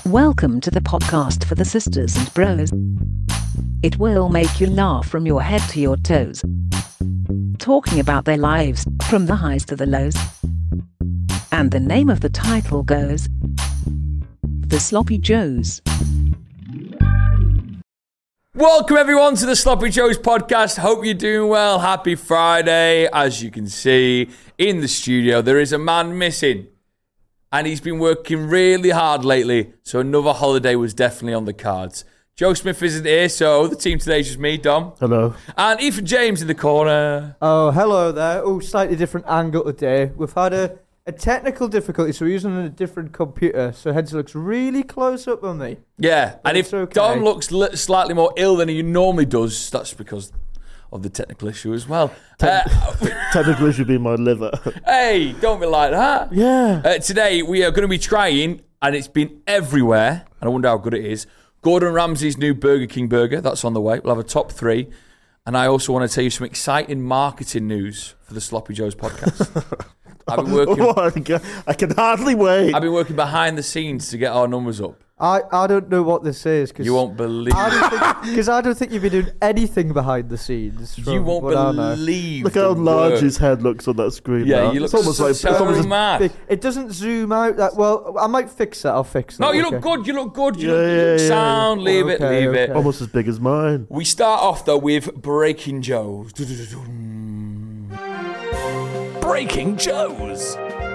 Welcome to the podcast for the sisters and bros. It will make you laugh from your head to your toes. Talking about their lives, from the highs to the lows. And the name of the title goes, The Sloppy Joes. Welcome everyone to the Sloppy Joes podcast. Hope you're doing well. Happy Friday. As you can see in the studio, there is a man missing. And he's been working really hard lately, so another holiday was definitely on the cards. Joe Smith isn't here, so the team today is just me, Dom. Hello. And Ethan James in the corner. Oh, hello there. Oh, slightly different angle today. We've had a technical difficulty, so we're using a different computer, so hence it looks really close up on me. Yeah, and if okay. Dom looks slightly more ill than he normally does, that's because of the technical issue as well. Technical issue being my liver. Hey, don't be like that. Yeah. Today we are going to be trying, and it's been everywhere, and I wonder how good it is, Gordon Ramsay's new Burger King burger. That's on the way. We'll have a top 3. And I also want to tell you some exciting marketing news for the Sloppy Joes podcast. I've been working. I can hardly wait. I've been working behind the scenes to get our numbers up. I don't know what this is. You won't believe. Because I don't think you've been doing anything behind the scenes. You won't believe. Look how large his head looks on that screen. Yeah, now. you look it's almost like so mad. Big. It doesn't zoom out that well. I might fix that. I'll fix that. No, you look good. You look good. You look sound. Leave it. Almost as big as mine. We start off though with Breaking Joes. Breaking Joes.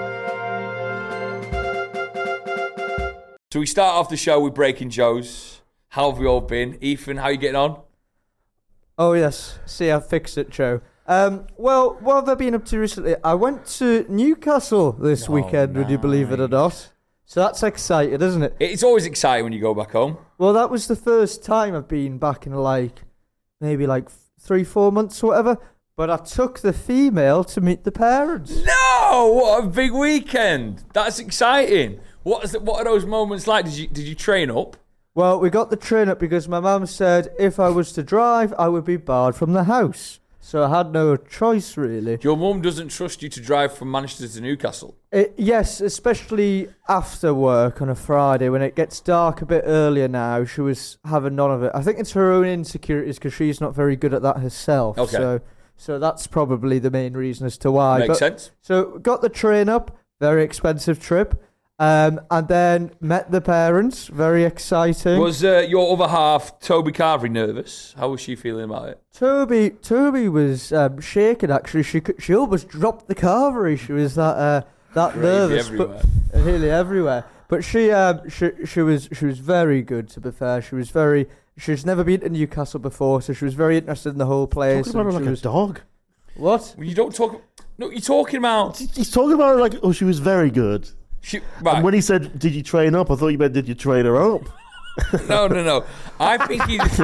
So we start off the show with Breaking Joes. How have we all been? Ethan, how are you getting on? Oh, yes. See, I fixed it, Joe. Well, what have I been up to recently? I went to Newcastle this weekend, would you believe it or not? So that's exciting, isn't it? It's always exciting when you go back home. Well, that was the first time I've been back in maybe 3-4 months or whatever. But I took the female to meet the parents. No! What a big weekend. That's exciting. What are those moments like? Did you train up? Well, we got the train up because my mum said if I was to drive, I would be barred from the house. So I had no choice, really. Your mum doesn't trust you to drive from Manchester to Newcastle? Yes, especially after work on a Friday when it gets dark a bit earlier now. She was having none of it. I think it's her own insecurities because she's not very good at that herself. Okay. So that's probably the main reason as to why. Makes sense. So got the train up, very expensive trip. And then met the parents. Very exciting. Was your other half, Toby Carvery, nervous? How was she feeling about it? Toby was shaking. Actually, she almost dropped the Carvery. She was that nervous, everywhere. but really everywhere. But she was very good. To be fair, she's never been to Newcastle before, so she was very interested in the whole place. Talking about her like a dog. What? You don't talk. No, you're talking about. He's talking about her like, oh, she was very good. Right. And when he said, did you train up? I thought you meant, did you train her up? No. I think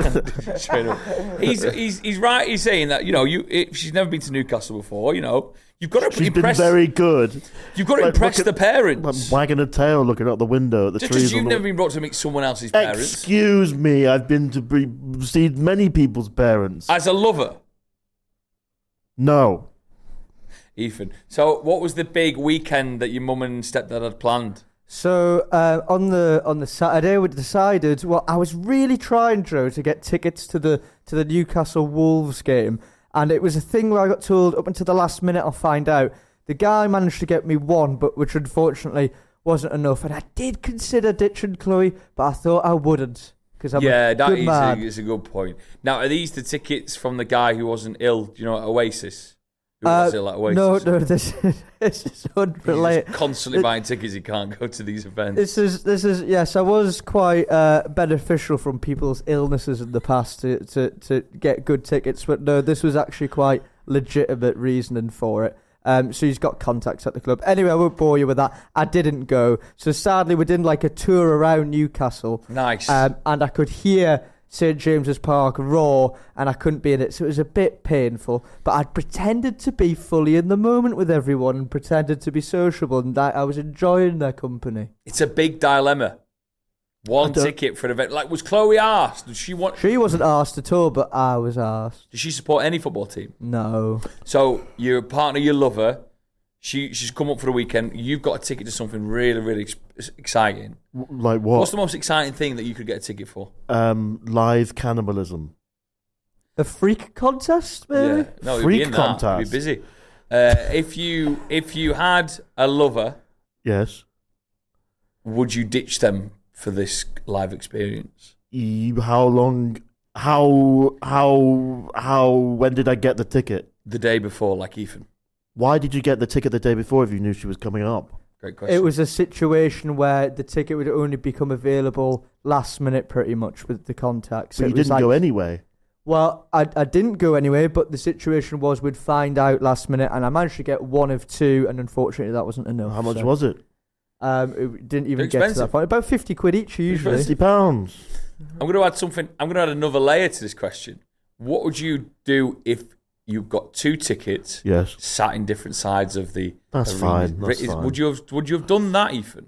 he's right. He's saying that, if she's never been to Newcastle before, you've got to She's impress. been very good. You've got to impress the parents. Wagging her tail, looking out the window at the Just trees. because you've never been brought to meet someone else's parents. Excuse me, I've been to see many people's parents. As a lover. No. Ethan. So what was the big weekend that your mum and stepdad had planned? So on the Saturday we decided. Well, I was really trying, Joe, to get tickets to the Newcastle Wolves game, and it was a thing where I got told up until the last minute I'll find out. The guy managed to get me one, but which unfortunately wasn't enough, and I did consider ditching Chloe, but I thought I wouldn't because I'm a good man. Is a good point. Now, are these the tickets from the guy who wasn't ill? Do you know, at Oasis? Who was ill at Oasis? No, this is unrelated. He's constantly buying tickets. He can't go to these events. This is yes. I was quite beneficial from people's illnesses in the past to get good tickets, but no, this was actually quite legitimate reasoning for it. So he's got contacts at the club. Anyway, I won't bore you with that. I didn't go. So sadly, we did a tour around Newcastle. Nice. And I could hear St James's Park roar, and I couldn't be in it, so it was a bit painful. But I'd pretended to be fully in the moment with everyone and pretended to be sociable, and I was enjoying their company. It's a big dilemma. One ticket for an event. Was Chloe asked? Did she want? She wasn't asked at all, but I was asked. Does she support any football team? No. So your partner, your lover, She's come up for the weekend. You've got a ticket to something really, really exciting. Like what? What's the most exciting thing that you could get a ticket for? Live cannibalism. A freak contest, maybe? Yeah. No, it'd Freak be in that. contest. It'd be busy. If you had a lover, Yes. would you ditch them for this live experience? How long? When did I get the ticket? The day before, like Ethan. Why did you get the ticket the day before if you knew she was coming up? Great question. It was a situation where the ticket would only become available last minute, pretty much, with the contacts. But you didn't go anyway. Well, I didn't go anyway, but the situation was we'd find out last minute, and I managed to get one of two, and unfortunately that wasn't enough. How much was it? It didn't even They're get to that point. About 50 quid each, usually. £50. I'm going to add something. I'm going to add another layer to this question. What would you do if you got two tickets, Yes. sat in different sides of the That's arena? fine. That's fine. Would you have done that, Ethan?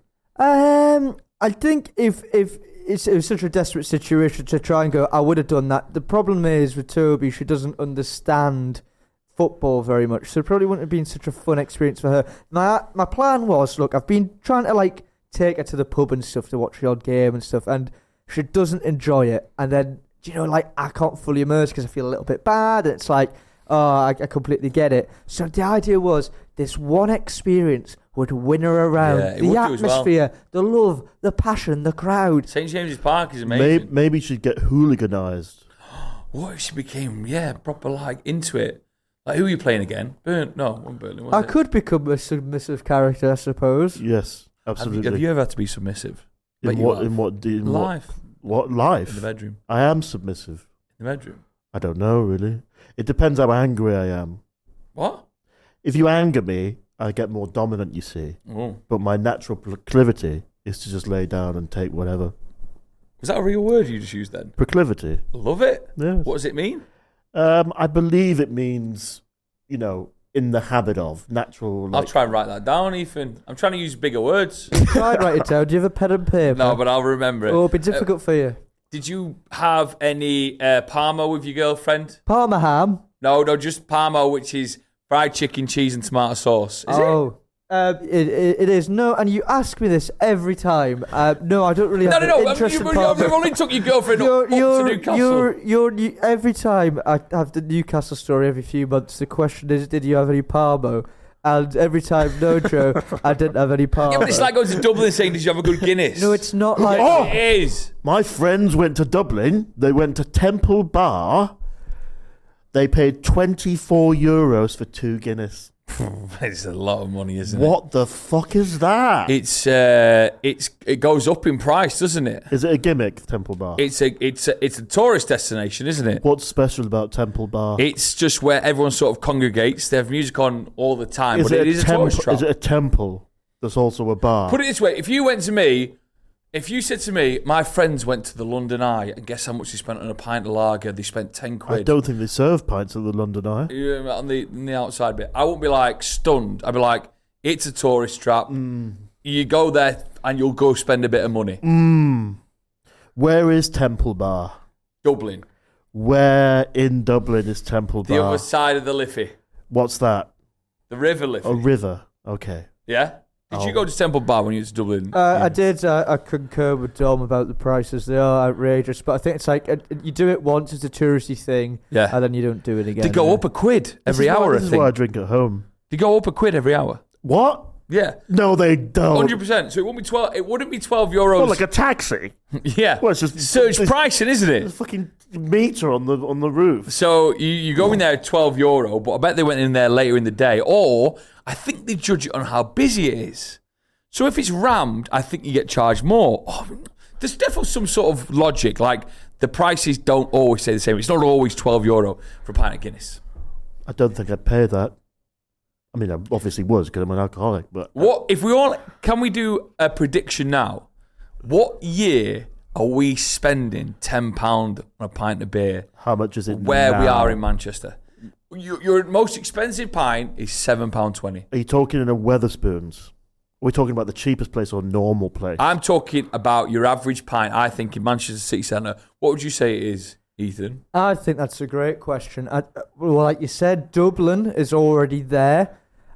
I think if it was such a desperate situation to try and go, I would have done that. The problem is with Toby, she doesn't understand football very much, so it probably wouldn't have been such a fun experience for her. My plan was, look, I've been trying to like take her to the pub and stuff to watch the odd game and stuff, and she doesn't enjoy it. And then, you know, like I can't fully immerse because I feel a little bit bad. And it's like, oh, I completely get it. So the idea was this one experience would win her around. Yeah, it the would do as well. atmosphere, the love, the passion, the crowd. St James's Park is amazing. Maybe she'd get hooliganized. What if she became, proper like into it? Like, who are you playing again? Burnley. Was I it? could become a submissive character, I suppose. Yes, absolutely. Have you ever had to be submissive? in Bet you what? have. In what? In Life. What In life? the bedroom. I am submissive. In the bedroom. I don't know really. It depends how angry I am. What? If you anger me, I get more dominant. You see, Oh. but my natural proclivity is to just lay down and take whatever. Was that a real word you just used then? Proclivity. Love it. Yes. What does it mean? I believe it means, in the habit of natural. I'll try and write that down, Ethan. I'm trying to use bigger words. Try and write it down. Do you have a pen and paper? No, but I'll remember it. Oh, it'll be difficult for you. Did you have any Parmo with your girlfriend? Parma ham. No, just Parmo, which is fried chicken, cheese, and tomato sauce. Is it? It is. No, and you ask me this every time. No, I don't really have an interest in Parma. You've only took your girlfriend up to Newcastle. Every time I have the Newcastle story every few months, the question is, did you have any Parmo? And every time, no, Joe, I didn't have any Parmo. Yeah, but it's like going to Dublin saying, did you have a good Guinness? No, it's not like... Oh! It is. My friends went to Dublin. They went to Temple Bar. They paid €24 for 2 Guinness. It's a lot of money, isn't it? What the fuck is that? It goes up in price, doesn't it? Is it a gimmick, Temple Bar? It's a tourist destination, isn't it? What's special about Temple Bar? It's just where everyone sort of congregates. They have music on all the time, but it is a tourist trap. Is it a temple that's also a bar? Put it this way: if you said to me, my friends went to the London Eye, and guess how much they spent on a pint of lager? They spent 10 quid. I don't think they serve pints at the London Eye. Yeah, on the outside bit. I won't be like stunned. I'd be like, it's a tourist trap. You go there and you'll go spend a bit of money. Where is Temple Bar? Dublin. Where in Dublin is Temple Bar? The other side of the Liffey. What's that? The River Liffey. A river. Okay. Yeah? Did you go to Temple Bar when you were to Dublin? I did. I concur with Dom about the prices. They are outrageous, but I think it's like you do it once, it's a touristy thing, and then you don't do it again. They go up a quid every hour, This is why I drink at home. They go up a quid every hour. What? Yeah. No, they don't. 100%. So it wouldn't be 12. It wouldn't be €12. Well, like a taxi. Yeah. Well, it's just surge pricing, isn't it? There's a fucking meter on the roof. So you go in there at €12, but I bet they went in there later in the day, or I think they judge it on how busy it is. So if it's rammed, I think you get charged more. Oh, there's definitely some sort of logic. Like the prices don't always stay the same. It's not always €12 for a pint of Guinness. I don't think I'd pay that. I mean, I obviously was because I'm an alcoholic. But what if we all? Can we do a prediction now? What year are we spending £10 on a pint of beer? How much is it? Where we now? are in Manchester. Your most expensive pint is £7.20. Are you talking in a Wetherspoons? Are we talking about the cheapest place or normal place? I'm talking about your average pint, I think, in Manchester City Centre. What would you say it is, Ethan? I think that's a great question. Well, like you said, Dublin is already there.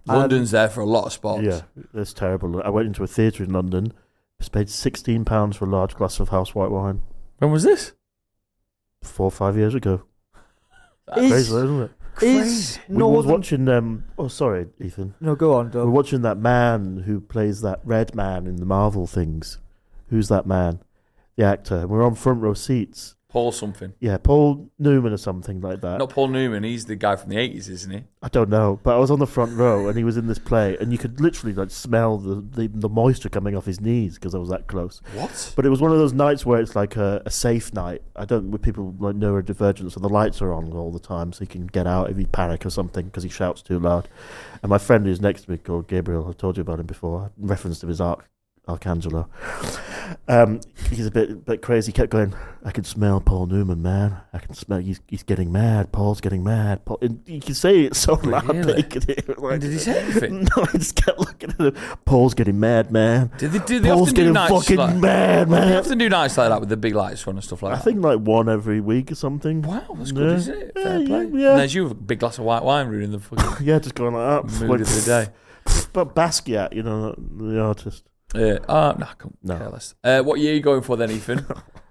London's there for a lot of sports. Yeah, it's terrible. I went into a theatre in London. Just paid £16 for a large glass of house white wine. When was this? 4 or 5 years ago. Is- Crazy, isn't it? Is We was Northern... watching. Oh, sorry, Ethan. No, go on, We're Doug. watching that man who plays that red man in the Marvel things. Who's that man? The actor. We're on front row seats. Paul something. Yeah, Paul Newman or something like that. Not Paul Newman. He's the guy from the 80s, isn't he? I don't know, but I was on the front row and he was in this play, and you could literally like smell the moisture coming off his knees because I was that close. What? But it was one of those nights where it's like a safe night. I don't with people like neurodivergent, so the lights are on all the time, so you can get out if you panic or something because he shouts too loud. And my friend who's next to me called Gabriel, I've told you about him before. I referenced to his Arcangelo. He's a bit crazy. He kept going, I can smell Paul Newman, man. I can smell he's getting mad. Paul's getting mad. Paul, and you can say it so loud that Really? you could hear it. Like, And did he say anything? No, I just kept looking at him. Paul's getting mad, man. Do they Paul's often do getting nights fucking like, mad, They man. often do nights like that with the big lights on and stuff like I that. think like one every week or something. Wow, that's good, Yeah. isn't it? Yeah, Fair play. yeah. And there's you with a big glass of white wine ruining the fucking Yeah, just going like that. mood Like, of the day. But Basquiat, you know, the artist. Yeah. No, I can't No. care less. What year are you going for then, Ethan?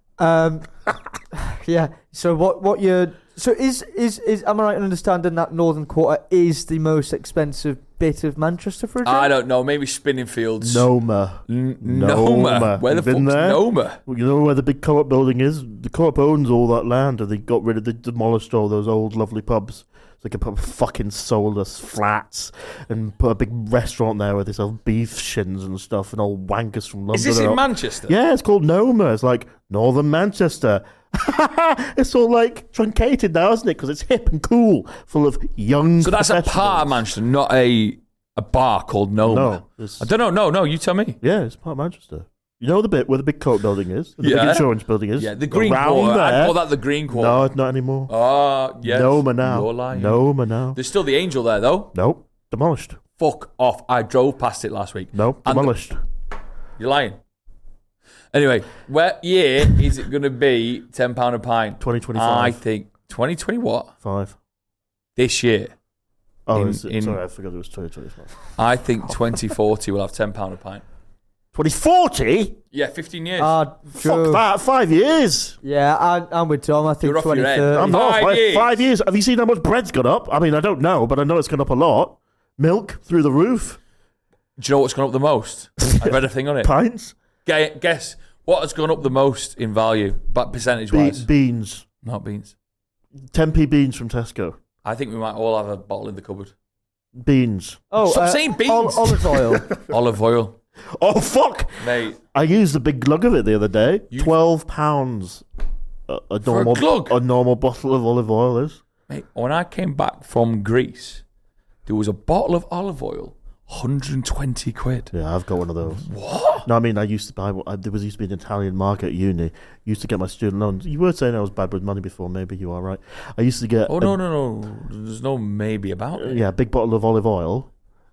Yeah. So what you're... So is am I right in understanding that Northern Quarter is the most expensive bit of Manchester for a drink? I don't know. Maybe Spinningfields. Noma. Noma. Where the You been fuck's there? Noma? Well, you know where the big co-op building is? The co-op owns all that land, and they demolished all those old lovely pubs. So they could put fucking soulless flats and put a big restaurant there where they sell beef shins and stuff, and all wankers from London. Is this are in all- Manchester? Yeah, it's called Noma. It's like Northern Manchester. It's all like truncated now, isn't it? Because it's hip and cool, full of young. So that's a part of professionals. Manchester, not a bar called Noma. No, it's, I don't know. No, you tell me. yeah, it's part of Manchester. You know the bit where the big coat building is, the Yeah. big insurance building is. Yeah, the Green Around Quarter. I'd there. call that the Green Quarter. No, it's not anymore. Oh, yes. Noma now. You're lying. Noma now. There's still the Angel there, though. Nope, demolished. Fuck off. I drove past it last week. Nope, And- demolished. You're lying. Anyway, what year is it going to be £10 a pint? 2025. I think 2020 what? 5. This year. Oh, In- sorry, I forgot it was 2025. I think 2040 will have £10 a pint. 2040? Yeah, 15 years. Fuck Joe. that, 5 years. Yeah, I'm with Tom. I think You're off your head. 2030. I'm not 5 years. 5 years. Have you seen how much bread's gone up? I mean, I don't know, but I know it's gone up a lot. Milk through the roof. Do you know what's gone up the most? I read a thing on it. Pints. Guess what has gone up the most in value, but percentage-wise? Beans. Not beans. 10p beans from Tesco. I think we might all have a bottle in the cupboard. Beans. Oh, Stop saying beans. Olive oil. Olive oil. Oh, fuck! Mate, I used a big glug of it the other day. You- £12 a normal glug? a normal bottle of olive oil is. mate, when I came back from Greece, there was a bottle of olive oil, 120 quid. Yeah, I've got one of those. What? No, I mean, I used to buy. There used to be an Italian market at uni. Used to get my student loans. You were saying I was bad with money before. Maybe you are right. I used to get. Oh, no. There's no maybe about it. Yeah, a big bottle of olive oil,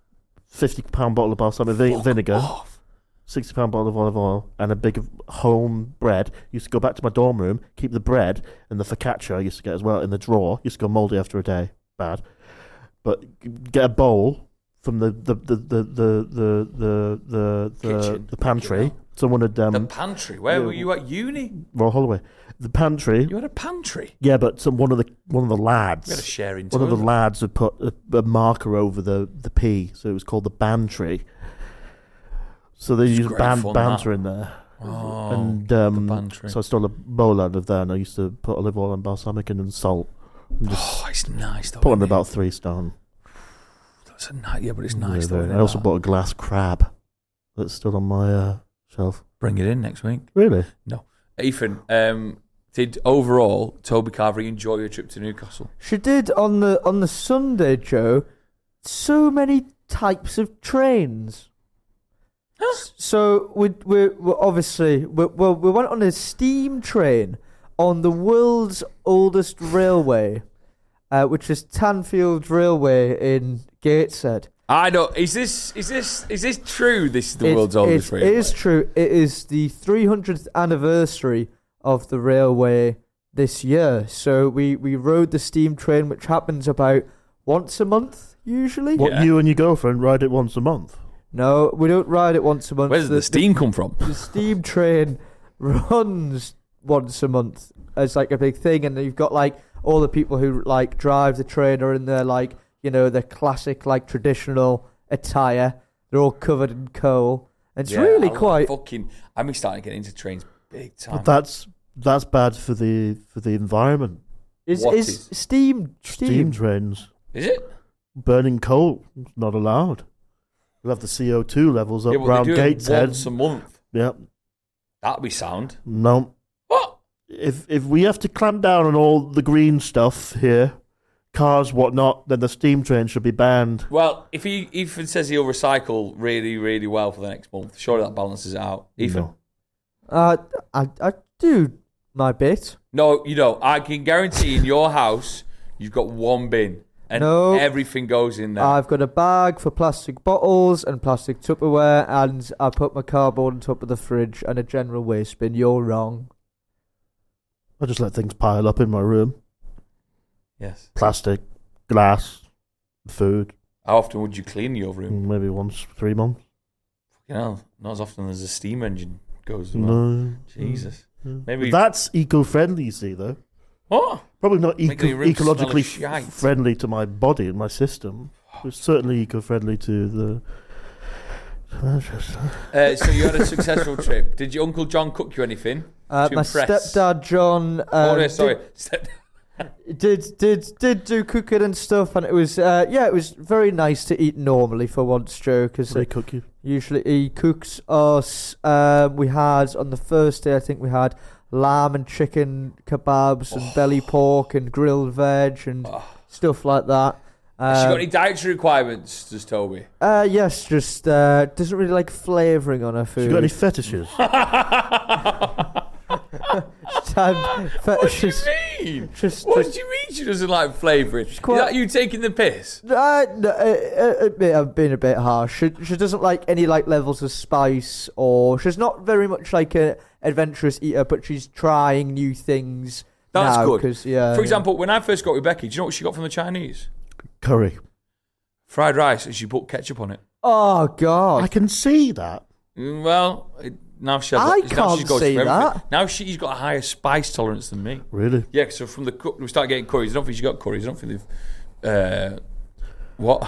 £50 bottle of balsamic vinegar, Off. £60 bottle of olive oil, and a big home bread. Used to go back to my dorm room, keep the bread and the focaccia I used to get as well in the drawer. Used to go mouldy after a day. Bad, but get a bowl from the Kitchen. pantry. Someone had The pantry. Where yeah. were you at uni? Royal Holloway. The pantry. You had a pantry. Yeah, but one of the lads. We had a sharing One of the toilet. lads had put a marker over the P, so it was called the bantry. So they used great fun, banter that. in there. Oh, And the pantry. so I stole a bowl out of there, and I used to put olive oil and balsamic in and salt. And just Oh, it's nice though. put on isn't it? about 3 stone. That's a nice, yeah, but it's nice Yeah, though. very- isn't I it, also that? bought a glass crab that's still on my shelf. Bring it in next week. Really? Ethan, did overall Toby Carver enjoy your trip to Newcastle? She did on the Sunday, Joe. So many types of trains. So we obviously we went on a steam train on the world's oldest railway, which is Tanfield Railway in Gateshead. I know. Is this true? This is the world's oldest railway. It is true. It is the 300th anniversary of the railway this year. So we rode the steam train, which happens about once a month usually. What, Yeah. you and your girlfriend ride it once a month? No, we don't ride it once a month. Where does the steam come from? The steam train runs once a month as like a big thing, and you've got like all the people who like drive the train are in their like, you know, their classic like traditional attire. They're all covered in coal. It's really quite. I'm starting to get into trains big time. But that's bad for the environment. What Is steam trains. Is it? Burning coal is not allowed. We'll have the CO2 levels up Yeah, but round they do it Gateshead. once a month. Yep. That'd be sound. No. What? If we have to clamp down on all the green stuff here, cars, whatnot, then the steam train should be banned. Well, if Ethan says he'll recycle really, really well for the next month, surely that balances it out. Ethan? No. I do my bit. No, you don't. I can guarantee in your house, you've got one bin. And No. everything goes in there. I've got a bag for plastic bottles and plastic Tupperware, and I put my cardboard on top of the fridge and a general waste bin. You're wrong. I just let things pile up in my room. Yes. Plastic, glass, food. How often would you clean your room? Maybe once 3 months. You know, not as often as a steam engine goes as well. No. Jesus. Yeah. Maybe. That's eco-friendly, you see, though. What? Probably not Making your room smell of ecologically shite. friendly to my body and my system. It's certainly eco-friendly to the... So you had a successful trip. Did your Uncle John cook you anything? My impress? stepdad John Oh, no, sorry. did do cooking and stuff, and it was it was very nice to eat normally for once, Joe, because They cook you. usually he cooks us. We had on the first day, I think we had lamb and chicken kebabs and belly pork and grilled veg and stuff like that. Has she got any dietary requirements, does Toby? Yes, just doesn't really like flavouring on her food. You got any fetishes? What do you mean? What do you mean she doesn't like flavouring? Is that you taking the piss? I'm being a bit harsh. She doesn't like any like levels of spice, or she's not very much like an adventurous eater, but she's trying new things. That's now, good. 'cause, For example, when I first got with Becky, do you know what she got from the Chinese? Curry. Fried rice, and she put ketchup on it. Oh God! I can see that. Well, now she I now can't she's got see for everything. that. Now she's got a higher spice tolerance than me. Really? Yeah, so from the cook, we start getting curries. I don't think she got curries. I don't think they've. What?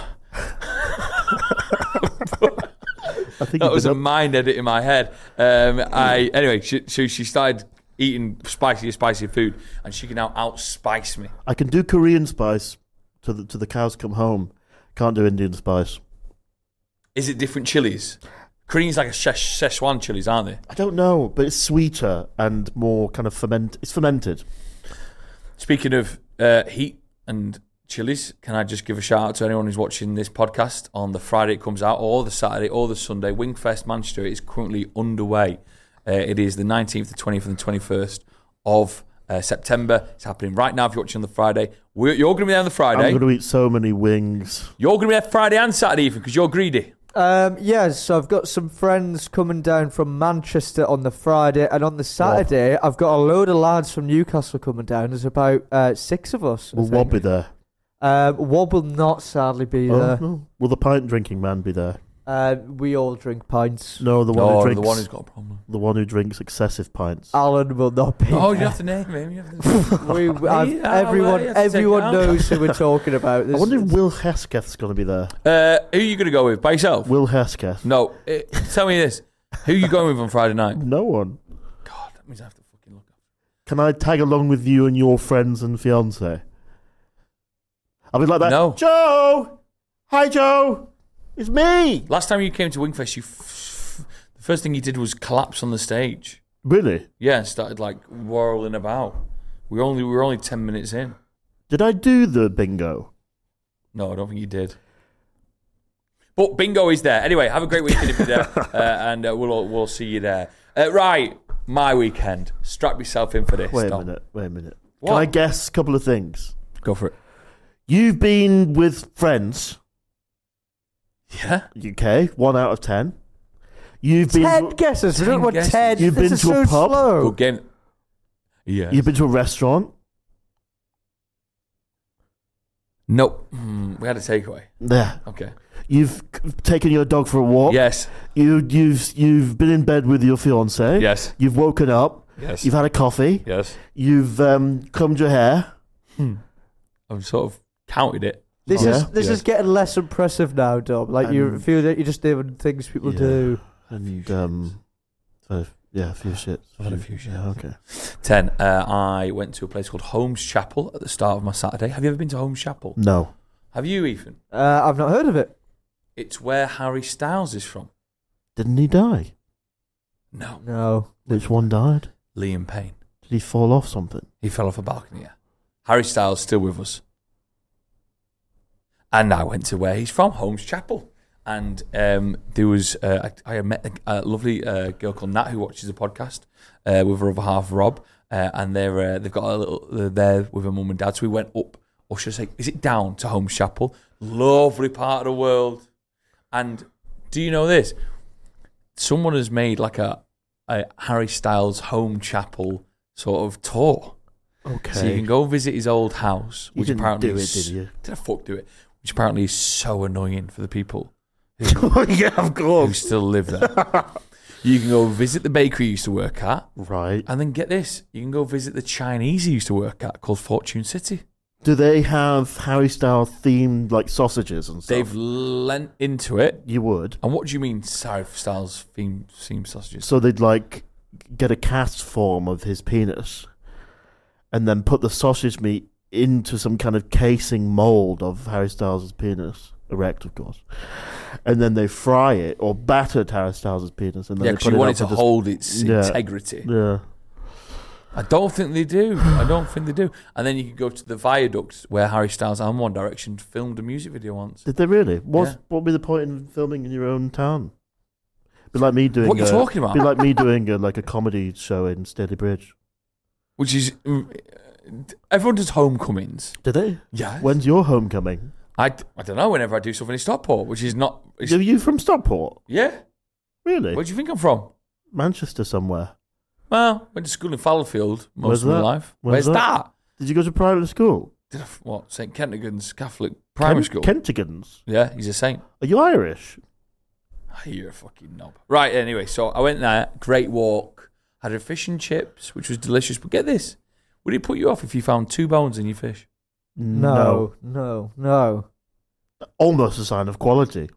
I think That was a up. mind edit in my head. Anyway, she started eating spicier food, and she can now outspice me. I can do Korean spice to the cows come home. Can't do Indian spice. Is it different chilies? Korean's like a Szechuan chilies, aren't they? I don't know, but it's sweeter and more kind of fermented. It's fermented. Speaking of heat and chilies, can I just give a shout out to anyone who's watching this podcast on the Friday it comes out, or the Saturday, or the Sunday? Wingfest Manchester is currently underway. It is the 19th, the 20th, and the 21st of September. It's happening right now if you're watching on the Friday. You're going to be there on the Friday. I'm going to eat so many wings. You're going to be there Friday and Saturday, even, because you're greedy. Yes, so I've got some friends coming down from Manchester on the Friday, and on the Saturday, I've got a load of lads from Newcastle coming down. There's about 6 of us. Will Wob be there? Wob will not sadly be there. No. Will the pint drinking man be there? We all drink pints. No, the one who drinks. The one who's got a problem. The one who drinks excessive pints. Alan will not be. Oh, there. you have to name him. You have to Everyone knows who we're talking about. I wonder if Will Hesketh's going to be there. Who are you going to go with? By yourself? Will Hesketh? No. Tell me this. Who are you going with on Friday night? No one. God, that means I have to fucking look up. Can I tag along with you and your friends and fiance? I'll be like that. No. Joe! Hi, Joe! It's me! Last time you came to Wingfest, the first thing you did was collapse on the stage. Really? Yeah, and started like whirling about. We were only 10 minutes in. Did I do the bingo? No, I don't think you did. But bingo is there. Anyway, have a great weekend if you're there, and we'll see you there. Right, my weekend. Strap yourself in for this. Wait a Tom. minute. What? Can I guess a couple of things? Go for it. You've been with friends. Yeah. Okay, 1 out of 10. You've been 10 guesses. We don't 10 want guesses. 10. You've This been is to a so pub? slow. Good game. Yeah. You've been to a restaurant. Nope. We had a takeaway. There. Okay. You've taken your dog for a walk. Yes. You've been in bed with your fiance. Yes. You've woken up. Yes. You've had a coffee. Yes. You've combed your hair. I've sort of counted it. This Yeah. is getting less impressive now, Dom. Like you And- feel that you're just doing things people Yeah. do. And a few shits. I've had a few shits. Yeah, okay. 10. I went to a place called Holmes Chapel at the start of my Saturday. Have you ever been to Holmes Chapel? No. Have you, Ethan? I've not heard of it. It's where Harry Styles is from. Didn't he die? No. No. Which one died? Liam Payne. Did he fall off something? He fell off a balcony, yeah. Harry Styles still with us. And I went to where he's from, Holmes Chapel. And there was, I met a lovely girl called Nat who watches the podcast with her other half, Rob. And they've got a little, they're there with her mum and dad. So we went up, or should I say, is it down to Holmes Chapel? Lovely part of the world. And do you know this? Someone has made like a Harry Styles Home Chapel sort of tour. Okay. So you can go visit his old house, You which didn't apparently do it, is, did you? Did I fuck do it? Which apparently is so annoying for the people Yeah, of who course. still live there. You can go visit the bakery he used to work at, Right. and then get this: you can go visit the Chinese he used to work at, called Fortune City. Do they have Harry Styles themed like sausages and stuff? They've lent into it. You would. And what do you mean, Harry Styles themed sausages? So they'd like get a cast form of his penis, and then put the sausage meat into some kind of casing mold of Harry Styles' penis, erect, of course, and then they fry it or battered Harry Styles' penis, and then Yeah, they because put you it want up it to for hold its Yeah. integrity. Yeah. I don't think they do. And then you could go to the viaduct where Harry Styles and One Direction filmed a music video once. Did they really? Yeah. What would be the point in filming in your own town? Be like me doing. What are you talking about? Be like me doing like a comedy show in Steady Bridge. Which is... everyone does homecomings. Do they? Yeah. When's your homecoming? I don't know, whenever I do something in Stockport, which is not... Are you from Stockport? Yeah. Really? Where do you think I'm from? Manchester somewhere. Well, went to school in Fallowfield most Where's of my that? life. Where's Where's that? Did you go to private school? Did I, what? St. Kentigern's Catholic Primary School. Kentigern's. Yeah, he's a saint. Are you Irish? You're a fucking knob. Right, anyway, so I went there, great walk, had a fish and chips, which was delicious. But get this, would it put you off if you found 2 bones in your fish? No. Almost a sign of quality.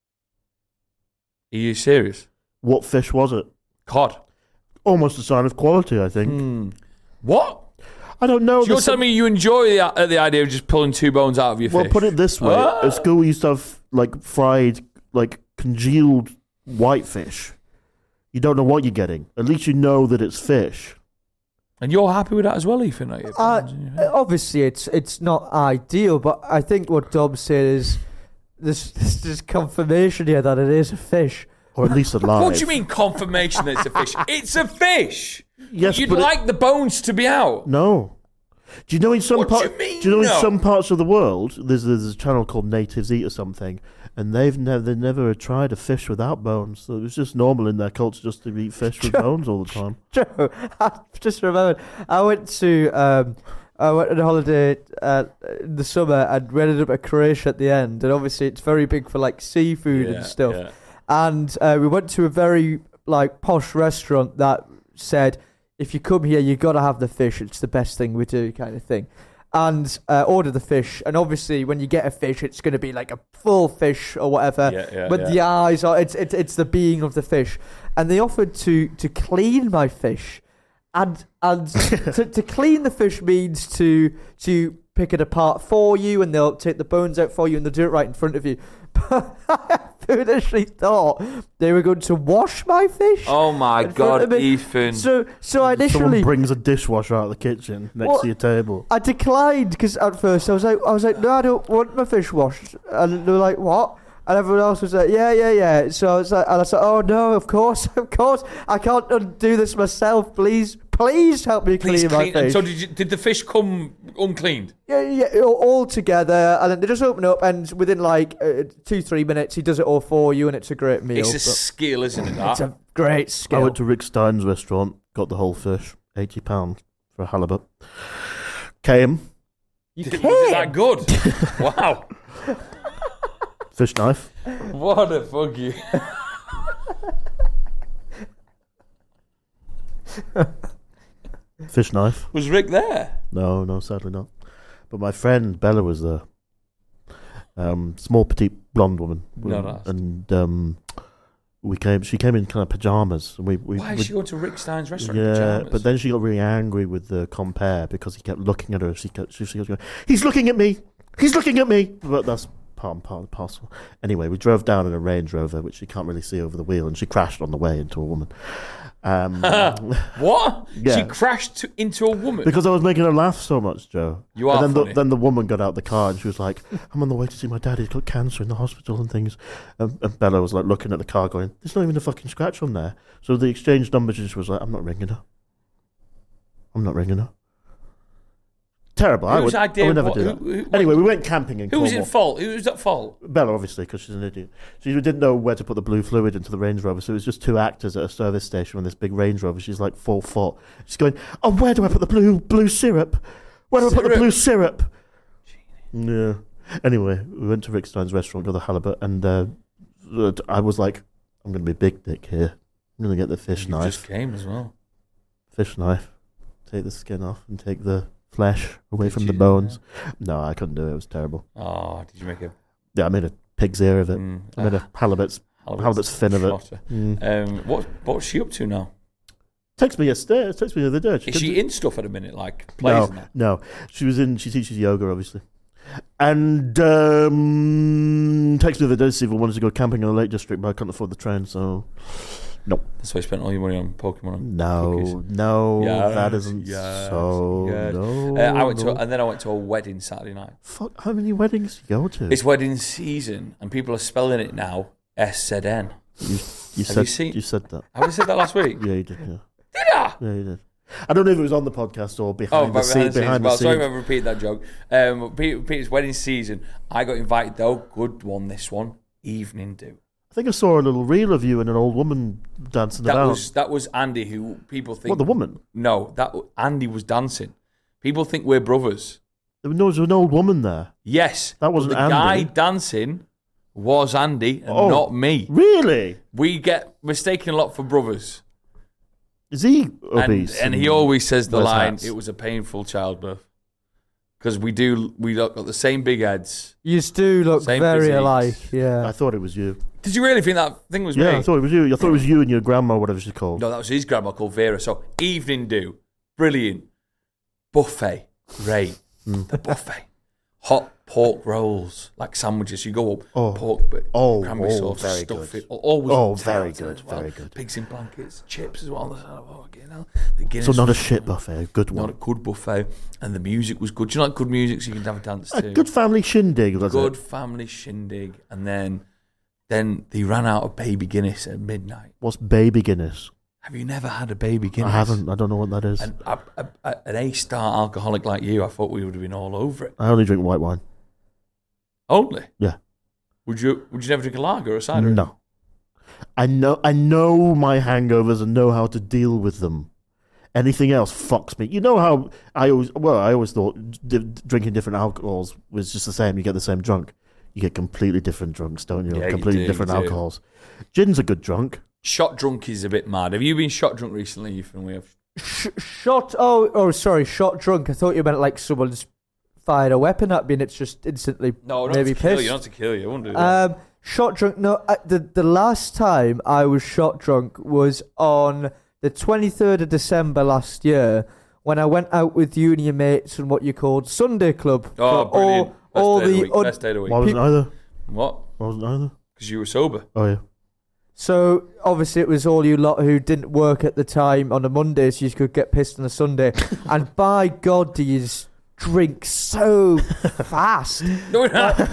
Are you serious? What fish was it? Cod. Almost a sign of quality, I think. What? I don't know. So you're telling me you enjoy the idea of just pulling 2 bones out of your Well, fish? put it this way: Ah. at school we used to have like fried, like congealed whitefish. You don't know what you're getting. At least you know that it's fish. And you're happy with that as well, Ethan? Are you? Obviously, it's not ideal, but I think what Dom said is there's confirmation here that it is a fish. Or at least alive. What do you mean confirmation that it's a fish? It's a fish! Yes, You'd but like the bones to be out. No. Do you know in some What do you mean, Do you know no? in some parts of the world there's a channel called Natives Eat or something, and they never tried a fish without bones. So it was just normal in their culture just to eat fish with bones all the time. Joe, I just remembered I went on holiday in the summer and we ended up at Croatia at the end, and obviously it's very big for like seafood and stuff. Yeah. And we went to a very like posh restaurant that said, if you come here, you got to have the fish. It's the best thing we do, kind of thing. And order the fish. And obviously, when you get a fish, it's going to be like a full fish or whatever. But the eyes are it's the being of the fish. And they offered to clean my fish, and to clean the fish means to pick it apart for you, and they'll take the bones out for you, and they'll do it right in front of you. But I foolishly thought they were going to wash my fish. Oh my in front of God, me. Ethan. So I Someone initially brings a dishwasher out of the kitchen next Well, to your table. I declined because at first I was like, no, I don't want my fish washed, and they were like, what? And everyone else was like, yeah. So I was like, oh no, of course, I can't undo this myself. Please help me clean my And fish. so did the fish come uncleaned? Yeah, all together, and then they just open up, and within like 2-3 minutes, he does it all for you, and it's a great meal. It's a But skill, isn't it? it's That? a great I skill. went to Rick Stein's restaurant, got the whole fish, £80 for a halibut. Came, You Was it came. that good? Wow. Fish knife. What a fuck you. Fish knife. Was Rick there? No, sadly not. But my friend Bella was there. Small, petite, blonde woman. No, nice. And she came in kind of pajamas. And Why is she going to Rick Stein's restaurant in Yeah, pyjamas? but then she got really angry with the compere because he kept looking at her. She was going, "He's looking at me! He's looking at me!" But that's part of the parcel. Anyway, we drove down in a Range Rover, which you can't really see over the wheel, and she crashed on the way into a woman. What? Yeah. She crashed into a woman? Because I was making her laugh so much, Joe. You are and funny. then the woman got out the car and she was like, "I'm on the way to see my dad. He's got cancer in the hospital and things." And Bella was like looking at the car going, "There's not even a fucking scratch on there." So they exchanged numbers and she was like, "I'm not ringing her. I'm not ringing her." Terrible. I Whose would idea? never What- do that. who- Anyway, we went camping in Who was Cornwall. at fault? Who was at fault? Bella, obviously, because she's an idiot. She didn't know where to put the blue fluid into the Range Rover, so it was just two actors at a service station with this big Range Rover. She's like 4 foot. She's going, "Oh, where do I put the blue syrup? Where do I put the Syrup. blue syrup?" Yeah. Anyway, we went to Rick Stein's restaurant, got the halibut, and I was like, "I'm going to be big dick here. I'm going to get the fish You knife. just came as well. Fish knife. Take the skin off and take the flesh away Did from you? the bones." No, I couldn't do it. It was terrible. Oh, did you make a... Yeah, I made a pig's ear of it. I made a halibut's fin of it. slaughter? Mm. What's she up to now? Text me yesterday. Text me the other day. Is she in stuff at a minute, like plays and that? No. She teaches yoga, obviously. And text me the other day to see if I wanted to go camping in the Lake District, but I couldn't afford the train, so That's why you spent all your money on Pokemon. And no, cookies. no, Yes, that isn't yes, so. yes. No, I went no. to, and then I went to a wedding Saturday night. Fuck, how many weddings do you go to? It's wedding season, and people are spelling it now SZN. You Have you seen- you said that. Have I said that last week? Yeah, you did. Yeah, Did I? yeah, you did. I don't know if it was on the podcast or Oh, behind the scenes. Behind the well, sorry scenes. if I repeat that joke. Peter's wedding season. I got invited though. Good one, this one. Evening do. I think I saw a little reel of you and an old woman dancing about. That was Andy, who people think. What, the woman? No, Andy was dancing. People think we're brothers. There was an old woman there. Yes, That wasn't the guy Andy. dancing was Andy and Oh. not me. Really? We get mistaken a lot for brothers. Is he obese? And he always says the wears line, hats? "It was a painful childbirth." Because we got the same big heads. You do look Same very physiques. alike. Yeah. I thought it was you. Did you really think that thing was Yeah, me? I thought it was you. I thought it was you and your grandma, whatever she's called. No, that was his grandma called Vera. So evening do, brilliant. Buffet, great. The buffet, hot pork rolls like sandwiches. You go up, Oh. pork, but Oh, cranberry sauce, very stuff good. it. Always Oh, on very tartar good, as well. very good. Pigs in blankets, chips as well. Oh, you know, the Guinness So not a was shit buffet, a good Not one. a good buffet, and the music was good. Do you like good music so you can have a dance A to? good family shindig, was Good it? family shindig, and then they ran out of baby Guinness at midnight. What's baby Guinness? Have you never had a baby Guinness? I haven't. I don't know what that is. And an A-star alcoholic like you, I thought we would have been all over it. I only drink white wine. Only? Yeah. Would you never drink a lager or a cider? No. I know my hangovers and know how to deal with them. Anything else fucks me. You know how I always thought drinking different alcohols was just the same. You get the same drunk. You get completely different drunks, don't you? Yeah, you Completely do, different you do. alcohols. Gin's a good drunk. Shot drunk is a bit mad. Have you been shot drunk recently, Ethan? We have. Shot. Oh, sorry. Shot drunk. I thought you meant like someone's fired a weapon at me and it's just instantly No, not maybe to kill pissed. you. Not to kill you. I wouldn't do that. Shot drunk. No, the last time I was shot drunk was on the 23rd of December last year when I went out with you and your mates and what you called Sunday Club. Oh, For brilliant. all Best day of the the week. Best day of the week. Why wasn't either? What? Why wasn't either? Because you were sober. Oh yeah. So obviously it was all you lot who didn't work at the time on a Monday, so you could get pissed on a Sunday. And by God, do you drink so fast? No,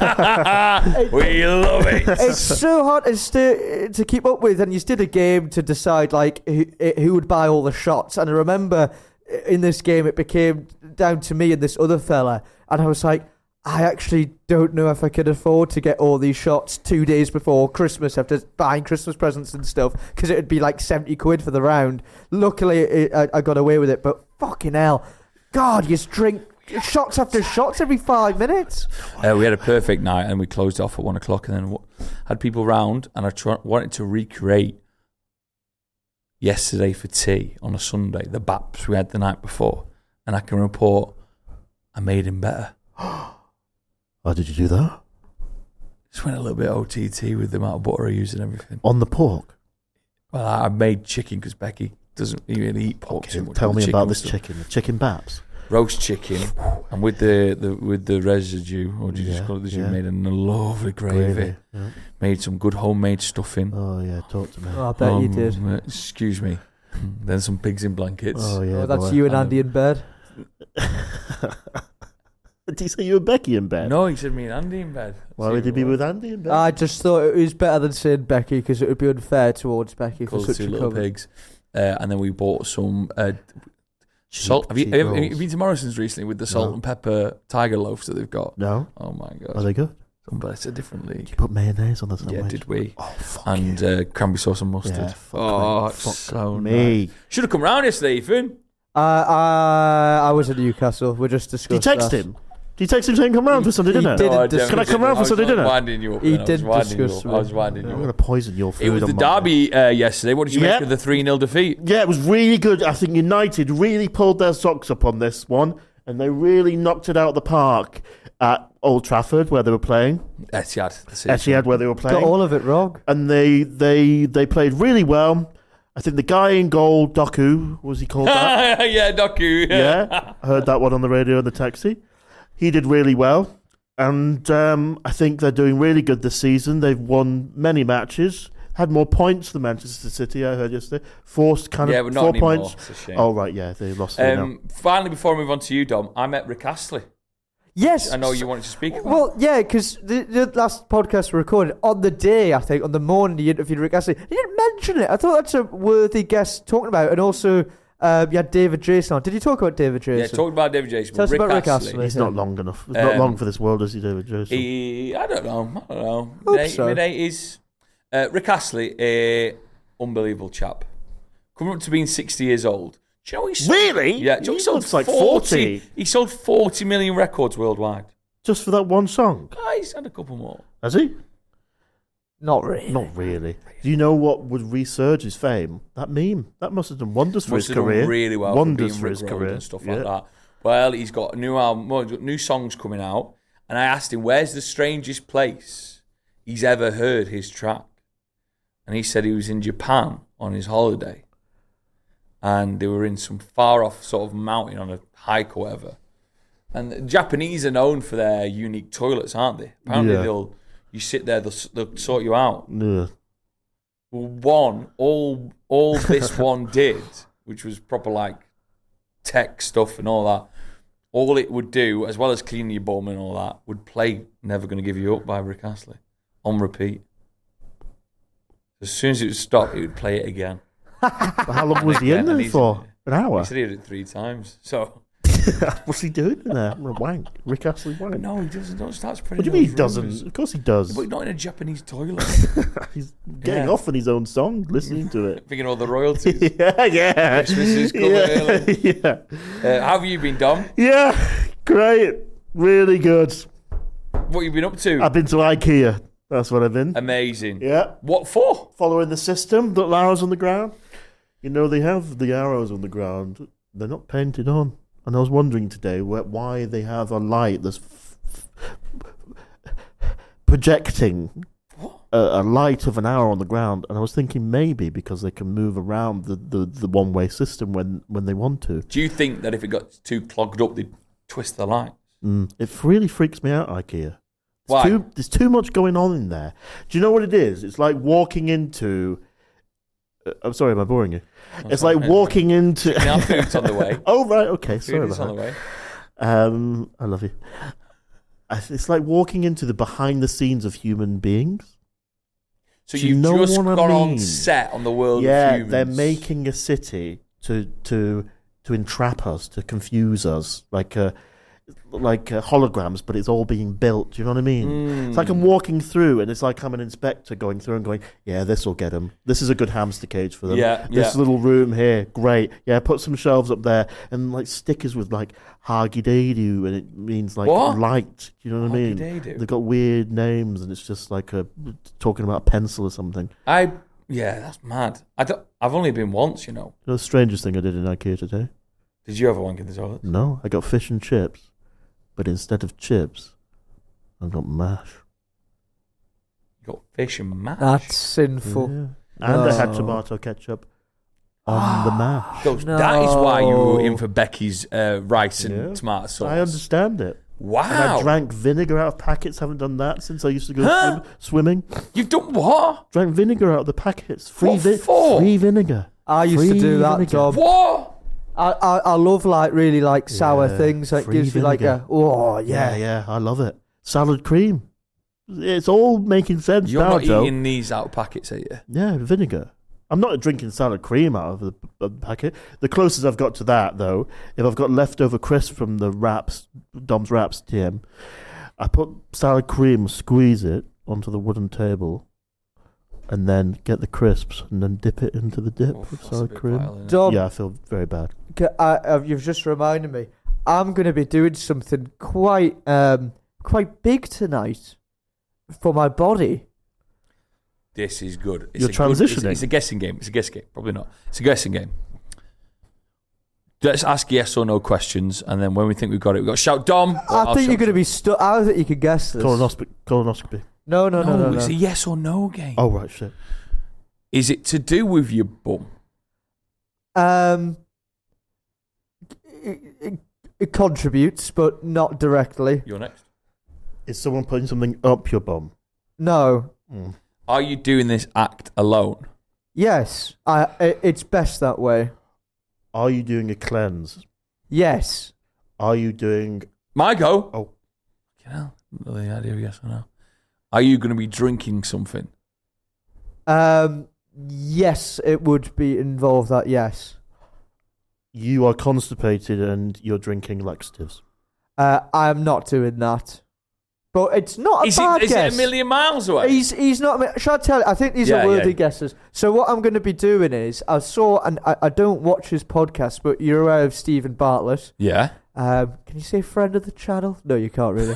we love it. It's so hard to keep up with, and you did a game to decide like who would buy all the shots. And I remember in this game it became down to me and this other fella, and I was like, I actually don't know if I could afford to get all these shots 2 days before Christmas after buying Christmas presents and stuff, because it would be like 70 quid for the round. Luckily I got away with it, but fucking hell, God, you drink shots after shots every 5 minutes. We had a perfect night and we closed off at 1 o'clock and then had people round and I wanted to recreate yesterday for tea on a Sunday, the baps we had the night before. And I can report I made him better. Oh, did you do that? Just went a little bit OTT with the amount of butter I used and everything. On the pork? Well, I made chicken because Becky doesn't really eat pork too much. Tell me about this stuff. chicken. The chicken baps. Roast chicken, and with the residue, or did you just call it the you made a lovely gravy. Yeah. Made some good homemade stuffing. Oh yeah, talk to me. Oh, I bet you did. Excuse me. Then some pigs in blankets. Oh yeah, that's you and Andy in bed. Did he say you and Becky in bed? No, he said me and Andy in bed. Why would he be with Andy in bed? I just thought it was better than saying Becky because it would be unfair towards Becky for Called such two a little cover. pigs. And then we bought some salt. Have you been to Morrison's recently with the salt and pepper tiger loaves that they've got? No. Oh my god. Are they good? But it's a different league. Did you put mayonnaise on the sandwich? Yeah, did we? Oh, fuck and cranberry sauce and mustard. Yeah, It's so me. nice. Should have come round yesterday, Ethan. I was in Newcastle. We just discussed. Did you text him? Did you text him saying come round for Sunday dinner? didn't Can I come round for Sunday dinner? I was winding you up. He then. did discuss I was winding you I'm up. going to poison your food. It was on the Monday. derby yesterday. What did you make of the 3-0 defeat? Yeah, it was really good. I think United really pulled their socks up on this one, and they really knocked it out of the park at Old Trafford where they were playing. Etihad where they were playing. Got all of it wrong. And they played really well. I think the guy in goal, Doku, was he called that? Yeah, Doku. Yeah, I heard that one on the radio in the taxi. He did really well. And I think they're doing really good this season. They've won many matches. Had more points than Manchester City, I heard yesterday. Forced kind of but not 4 anymore. points. It's a shame. Oh, right, yeah, they lost it now. Finally, before I move on to you, Dom, I met Rick Astley. Yes. I know you wanted to speak about. Well, yeah, because the last podcast we recorded, on the day, I think, on the morning you interviewed Rick Astley, you didn't mention it. I thought that's a worthy guest talking about. And also, you had David Jason on. Did you talk about David Jason? Yeah, talk about David Jason. Tell us about Rick Astley. He's not long enough. He's not long for this world, is he, David Jason? I don't know. Hope so. Mid-80s. Rick Astley, unbelievable chap. Coming up to being 60 years old. Do you know he sold, Really? Yeah. Do you know He he sold looks like 40. He sold 40 million records worldwide. Just for that one song? He's had a couple more. Has he? Not really. Not really. Do you know what would resurge his fame? That meme. That must have done wonders for Must his have done career. really well Wonders for for his Rick Rolled career. and stuff like that. Well, he's got a new album, new songs coming out, and I asked him, where's the strangest place he's ever heard his track? And he said he was in Japan on his holiday, and they were in some far off sort of mountain on a hike or whatever. And the Japanese are known for their unique toilets, aren't they? Apparently you sit there, they'll sort you out. Yeah. Well, all this one did, which was proper like tech stuff and all that, all it would do, as well as cleaning your bum and all that, would play Never Gonna Give You Up by Rick Astley on repeat. As soon as it would stop, it would play it again. But how long was he in there for? An hour? He said he did it 3 times. So What's he doing in there? Wank. Rick Astley wank. no, he doesn't. Don't start spreading. What do you mean he those doesn't? rumours. Of course he does. But not in a Japanese toilet. He's getting Yeah. off on his own song, listening to it. Thinking all the royalties. yeah. Christmas is coming early. Yeah. How have you been, Dom? Yeah. Great. Really good. What have you been up to? I've been to IKEA. That's what I've been. Amazing. Yeah. What for? Following the system, the arrows on the ground. You know, they have the arrows on the ground. They're not painted on. And I was wondering today why they have a light that's projecting a light of an arrow on the ground. And I was thinking maybe because they can move around the one-way system when they want to. Do you think that if it got too clogged up, they'd twist the light? It really freaks me out, IKEA. Why? There's too much going on in there. Do you know what it is? It's like walking into... I'm sorry, am I boring you? It's like walking into... Now food's on the way. Oh, right, okay. Sorry Food is on about the way. that. I love you. It's like walking into the behind the scenes of human beings. So Do you you've know just what I gone on mean? set on the world of Yeah, humans. they're making a city to entrap us, to confuse us. Like like holograms, but it's all being built. Do you know what I mean? It's like I'm walking through, and it's like I'm an inspector going through and going, yeah, this will get them. This is a good hamster cage for them. Yeah, this little room here, great. Yeah, put some shelves up there, and like stickers with like Hargy-Day-Doo, and it means like What? light. Do you know what I mean? Hargy-Day-Doo. They've got weird names, and it's just like talking about a pencil or something. Yeah, that's mad. I've only been once, you know. You know the strangest thing I did in IKEA today? Did you ever wank in the toilet? No, I got fish and chips. But instead of chips, I got mash. You got fish and mash. That's sinful. Yeah. And I had No. tomato ketchup on the mash. That is why you were in for Becky's rice and tomato sauce. I understand it. Wow. And I drank vinegar out of packets. Haven't done that since I used to go swimming. You've done what? Drank vinegar out of the packets. Free What for? Free vinegar. I used to Free do that, vinegar. Dom. What? I love like really like sour Yeah, things. It free gives you like vinegar. yeah. I love it. Salad cream. It's all making sense You're now, not Joe. eating these out of packets, are you? Yeah, vinegar. I'm not drinking salad cream out of the packet. The closest I've got to that, though, if I've got leftover crisps from the wraps, Dom's wraps, TM, I put salad cream, squeeze it onto the wooden table, and then get the crisps and then dip it into the dip with That's a salad bit cream. vile, isn't it? Dom, Yeah, I feel very bad. you've just reminded me. I'm going to be doing something quite big tonight for my body. This is good. You're It's transitioning. a guessing game. It's a guess game. Probably not. It's a guessing game. Let's ask yes or no questions, and then when we think we've got it, we've got to shout Dom. I think you're going to be stuck. I think you could guess this. Colonoscopy. No. It's a yes or no game. Oh, right, shit. Is it to do with your bum? It contributes, but not directly. You're next. Is someone putting something up your bum? No. Mm. Are you doing this act alone? Yes. It's best that way. Are you doing a cleanse? Yes. Are you doing... My go. Oh. You know, the idea of yes or no. Are you going to be drinking something? Yes, it would be involved. That yes. You are constipated and you're drinking laxatives. I'm not doing that. But it's not a bad Is guess. it a million miles away? He's not. Shall I tell you? I think these Yeah, are worthy yeah. guesses. So what I'm going to be doing is I saw, and I don't watch his podcast, but you're aware of Stephen Bartlett. Yeah. Can you say friend of the channel? No, you can't really.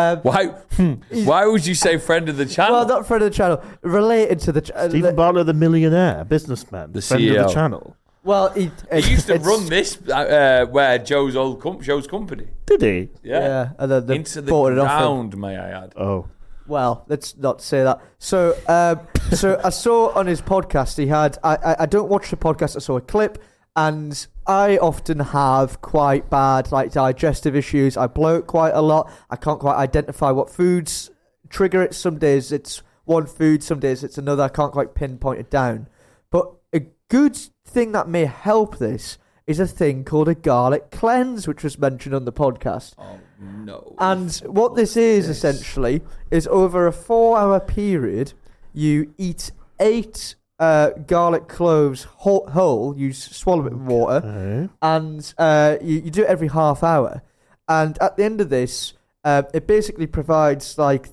Why would you say friend of the channel? Well, not friend of the channel. Related to the Stephen Bartlett, the millionaire, businessman, The friend CEO. of the channel. Well, he used to run this where Joe's Joe's company. Did he? Yeah, and then they Into the bought it off him. ground, may I add. Oh. Well, let's not say that. So, so I saw on his podcast he had. I don't watch the podcast. I saw a clip, and I often have quite bad like digestive issues. I bloat quite a lot. I can't quite identify what foods trigger it. Some days it's one food, some days it's another. I can't quite pinpoint it down. But a good thing that may help this is a thing called a garlic cleanse, which was mentioned on the podcast. Oh no! And what this is essentially is over a 4-hour period, you eat 8 garlic cloves whole. You swallow it with water, Okay. and you do it every half hour. And at the end of this, it basically provides like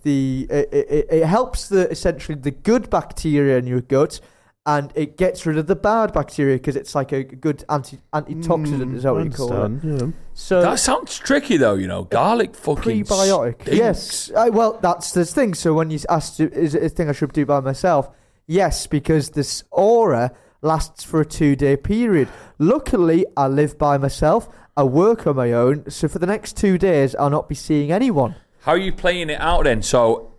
it helps essentially the good bacteria in your gut. And it gets rid of the bad bacteria because it's like a good antioxidant, is that what you call it? Yeah. So That sounds tricky, though. You know, garlic fucking prebiotic. stinks. Yes. Well, that's the thing. So when you asked, is it a thing I should do by myself? Yes, because this aura lasts for a 2-day period. Luckily, I live by myself. I work on my own. So for the next 2 days, I'll not be seeing anyone. How are you playing it out then? So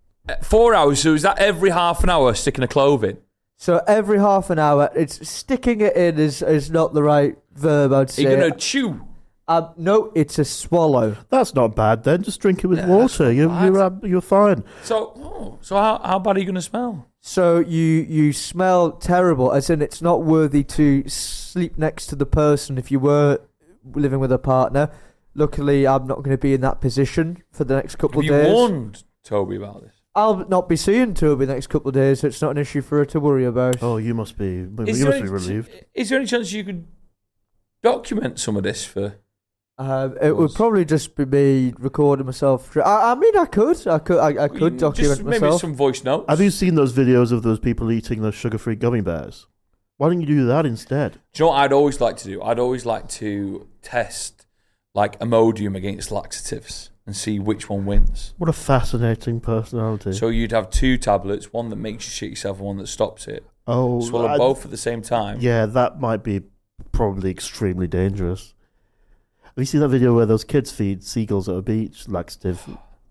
4 hours. So is that every half an hour sticking a clove in? So every half an hour, it's sticking it in is not the right verb, I'd Are say. you gonna chew? No, it's a swallow. That's not bad then. Just drink it with Yeah, water. that's You're fine. So how bad are you gonna smell? So you smell terrible, as in it's not worthy to sleep next to the person if you were living with a partner. Luckily, I'm not going to be in that position for the next couple Have of days. you warned Toby about this? I'll not be seeing Toby the next couple of days, so it's not an issue for her to worry about. Oh, you must be. Is You there must be relieved. Is there any chance you could document some of this for It would probably just be me recording myself. I mean, I could document just maybe myself. some voice notes. Have you seen those videos of those people eating those sugar-free gummy bears? Why don't you do that instead? Do you know what I'd always like to do? I'd always like to test like Imodium against laxatives and see which one wins. What a fascinating personality. So you'd have 2 tablets, one that makes you shit yourself and one that stops it. Swallow both at the same time. Yeah, that might be probably extremely dangerous. Have you seen that video where those kids feed seagulls at a beach laxative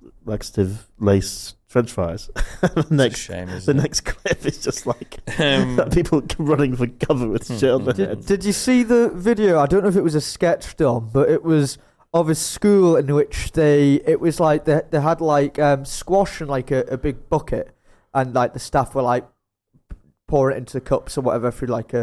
laced French fries? The next clip is just like people running for cover with shit on their heads. Did you see the video? I don't know if it was a sketch, Dom, but it was of a school in which they had like squash in like a big bucket, and like the staff were like pouring it into cups or whatever through like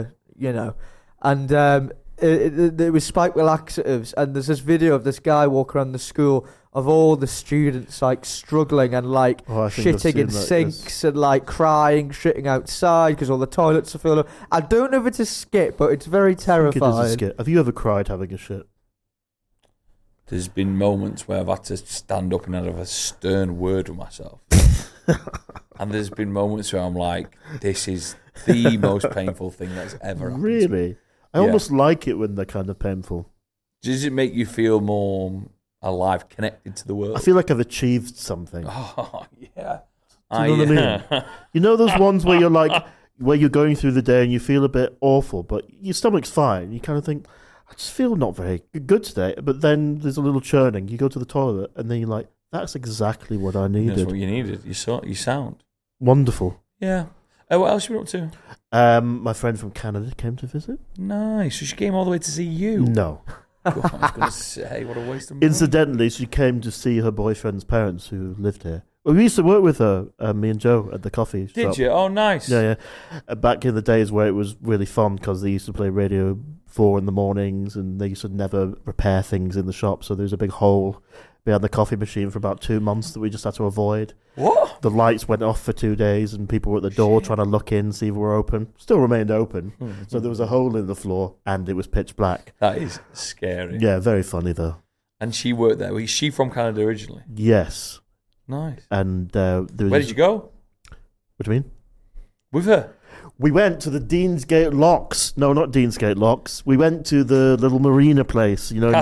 and it was spiked with laxatives, and there's this video of this guy walking around the school of all the students like struggling and like shitting in sinks and like crying, shitting outside because all the toilets are filled up. I don't know if it's a skit, but it's very terrifying. It is a skit. Have you ever cried having a shit? There's been moments where I've had to stand up and have a stern word with myself. And there's been moments where I'm like, this is the most painful thing that's ever happened. Really? I almost like it when they're kind of painful. Does it make you feel more alive, connected to the world? I feel like I've achieved something. Oh, yeah. Do you know what I mean? You know those ones where you're like, where you're going through the day and you feel a bit awful, but your stomach's fine. You kind of think, I just feel not very good today. But then there's a little churning. You go to the toilet and then you're like, that's exactly what I needed. That's what you needed. You sound. Wonderful. Yeah. What else have you been up to? My friend from Canada came to visit. Nice. So she came all the way to see you. No. God, I was going to say, what a waste of money. Incidentally, she came to see her boyfriend's parents who lived here. Well, we used to work with her, me and Joe, at the coffee shop. Did you? Oh, nice. Yeah. Back in the days where it was really fun because they used to play Radio 4 in the mornings and they used to never repair things in the shop. So there was a big hole behind the coffee machine for about 2 months that we just had to avoid. What? The lights went off for 2 days and people were at the door trying to look in, see if we were open. Still remained open. So there was a hole in the floor and it was pitch black. That is scary. Yeah, very funny though. And she worked there. Was she from Canada originally? Yes. Nice. And there was where did you go? What do you mean? With her? We went to the Deansgate Locks. No, not Deansgate Locks. We went to the little marina place, near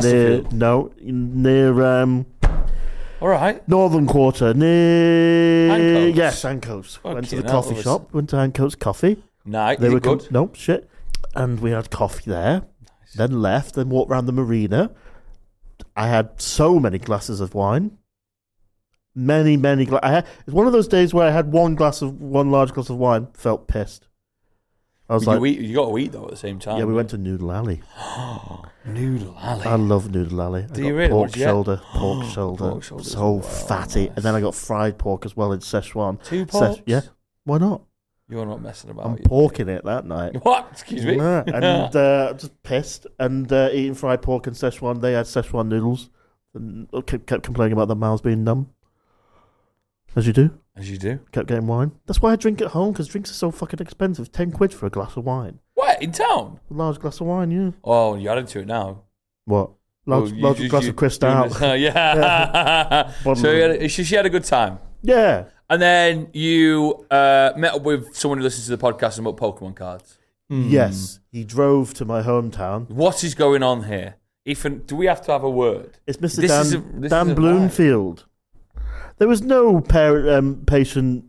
all right. Northern Quarter, near Ancoats. Yes, Ancoats. Went to the hell, coffee shop. Went to Ancoats Coffee. Nice. They were good. No shit. And we had coffee there. Nice. Then left. Then walked around the marina. I had so many glasses of wine. Many. It's one of those days where I had one large glass of wine. Felt pissed. I was you got to eat though at the same time. Yeah, we went to Noodle Alley. Noodle Alley. I love Noodle Alley. Do you really? Pork shoulder. So fatty. Nice. And then I got fried pork as well in Szechuan. 2 porks? Yeah. Why not? You're not messing about. I'm porking it that night. What? Excuse me? Yeah. And just pissed. And eating fried pork in Szechuan. They had Szechuan noodles. And kept complaining about their mouths being numb. As you do. Kept getting wine. That's why I drink at home, because drinks are so fucking expensive. 10 quid for a glass of wine. What? In town? A large glass of wine, yeah. Oh, you're adding to it now. What? Large glass of Cristal. Yeah. So she had a good time. Yeah. And then you met up with someone who listens to the podcast and bought Pokemon cards. Yes. He drove to my hometown. What is going on here? Ethan, do we have to have a word? It's Mr. Dan Bloomfield. There was no patient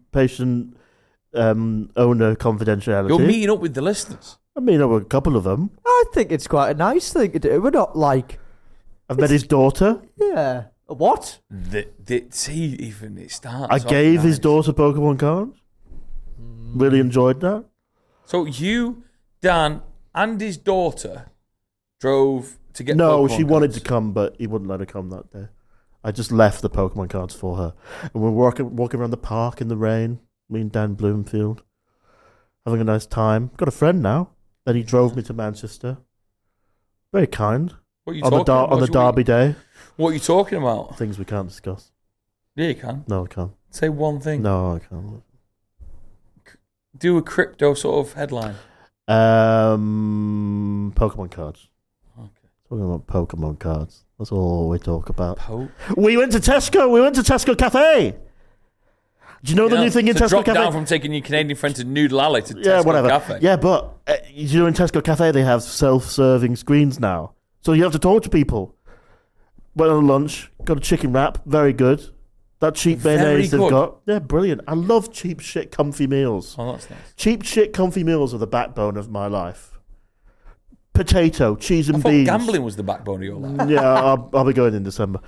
owner confidentiality. You're meeting up with the listeners. I mean, a couple of them. I think it's quite a nice thing to do. We're not like... I've met his daughter. Yeah. What? See, even it starts. I gave his daughter Pokemon cards. Really enjoyed that. So you, Dan, and his daughter drove to get No, Pokemon she wanted cards. to come, but he wouldn't let her come that day. I just left the Pokemon cards for her. And we're walking around the park in the rain, me and Dan Bloomfield, having a nice time. Got a friend now. Then he drove me to Manchester. Very kind. What are you on talking about? the Derby day. What are you talking about? Things we can't discuss. Yeah, you can. No, I can't. Say one thing. No, I can't. Do a crypto sort of headline. Pokemon cards. Okay. That's Talking about Pokemon cards. That's all we talk about. Poke. We went to Tesco. We went to Tesco Cafe. Do you know the new thing in so Tesco drop Cafe? down from taking your Canadian friend to Noodle Alley to Yeah, Tesco whatever. Cafe. Yeah, but you know in Tesco Cafe they have self-serving screens now, so you have to talk to people. Went on lunch, got a chicken wrap, very good. That cheap Very mayonnaise they've good. got, yeah, brilliant. I love cheap shit, comfy meals. Oh, that's nice. Cheap shit, comfy meals are the backbone of my life. Potato, cheese and I thought beans. gambling was the backbone of your life. Yeah, I'll be going in December.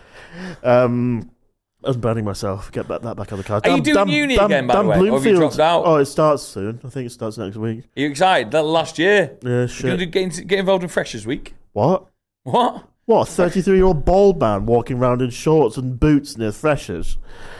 I was burning myself. Get that back on the card. Are you doing uni again, by the way? Or have you dropped out? Oh, it starts soon. I think it starts next week. Are you excited? That last year? Yeah, You're shit. going to get involved in Freshers Week? What? What? What? A 33-year-old bald man walking around in shorts and boots near Freshers.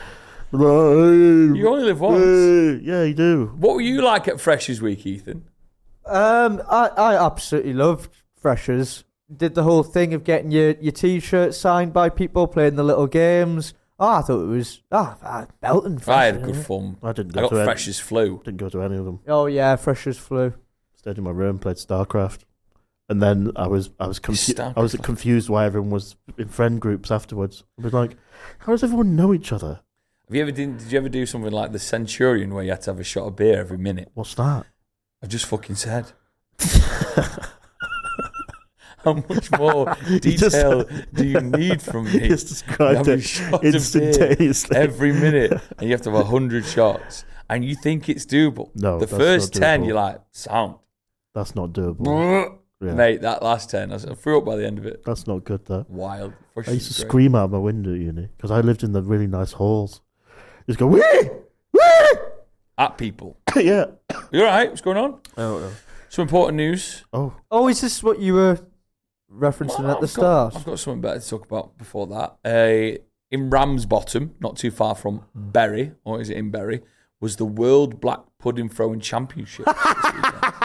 You only live once. Yeah, you do. What were you like at Freshers Week, Ethan? I absolutely loved Freshers. Did the whole thing of getting your T-shirt signed by people, playing the little games. Oh, I thought it was belting. I had Freshers. good fun. I didn't I go got to any. Freshers flu. Didn't go to any of them. Oh yeah, Freshers flew. Stayed in my room, played StarCraft, and then I was confused. I was StarCraft. confused why everyone was in friend groups afterwards. I was like, how does everyone know each other? Did you ever do something like the Centurion where you had to have a shot of beer every minute? What's that? I've just fucking said. How much more detail do you need from me? Just described Have a it shot of beer instantaneously. every minute, and you have to have 100 shots, and you think it's doable. No, the that's first not 10, doable. you're like, sound. That's not doable. Yeah. Mate, that last 10, I threw up by the end of it. That's not good, though. Wild. I used to scream out my window at uni because I lived in the really nice halls. Just go, wee! Wee! At people. Yeah. You all right? What's going on? I don't know. Some important news. Oh, Oh, is this what you were referencing Well, at the I've start? got something better to talk about before that. In Ramsbottom, not too far from Bury, or is it in Bury, was the World Black Pudding Throwing Championship this weekend.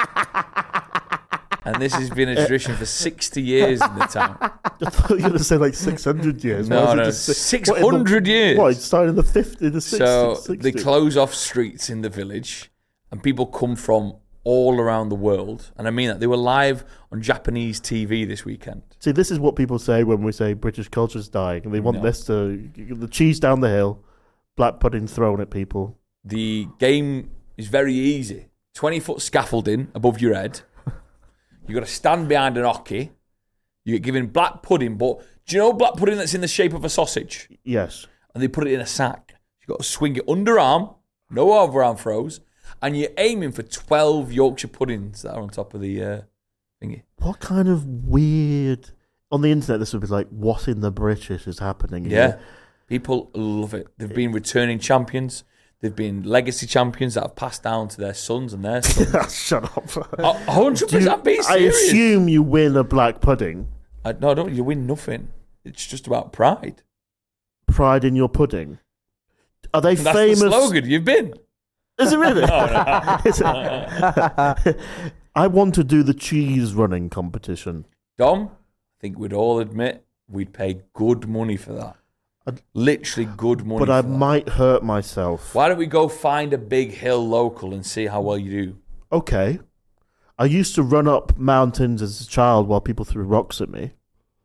And this has been a tradition for 60 years in the town. I thought you were going to say like 600 years. No, Why is it no, just 600 years. What, it started in the 50s, the 60s? So 60s? they close off streets in the village, and people come from all around the world. And I mean that. They were live on Japanese TV this weekend. See, this is what people say when we say British culture's dying. And they want No. this to... The cheese down the hill, black pudding thrown at people. The game is very easy. 20-foot scaffolding above your head. You've got to stand behind an hockey. You get given black pudding, but do you know black pudding that's in the shape of a sausage? Yes. And they put it in a sack. You've got to swing it underarm, no overarm throws, and you're aiming for 12 Yorkshire puddings that are on top of the thingy. What kind of weird... On the internet, this would be like, what in the British is happening Yeah. here? People love it. They've been returning champions. They've been legacy champions that have passed down to their sons and their sons. Shut up. 100% being I serious. assume you win a black pudding. No, I don't. You win nothing. It's just about pride. Pride in your pudding. Are they That's famous? the slogan. You've been. Is it really? No. Is it- I want to do the cheese running competition. Dom, I think we'd all admit we'd pay good money for that. Literally good money. But I for that. might hurt myself. Why don't we go find a big hill local and see how well you do? Okay. I used to run up mountains as a child while people threw rocks at me.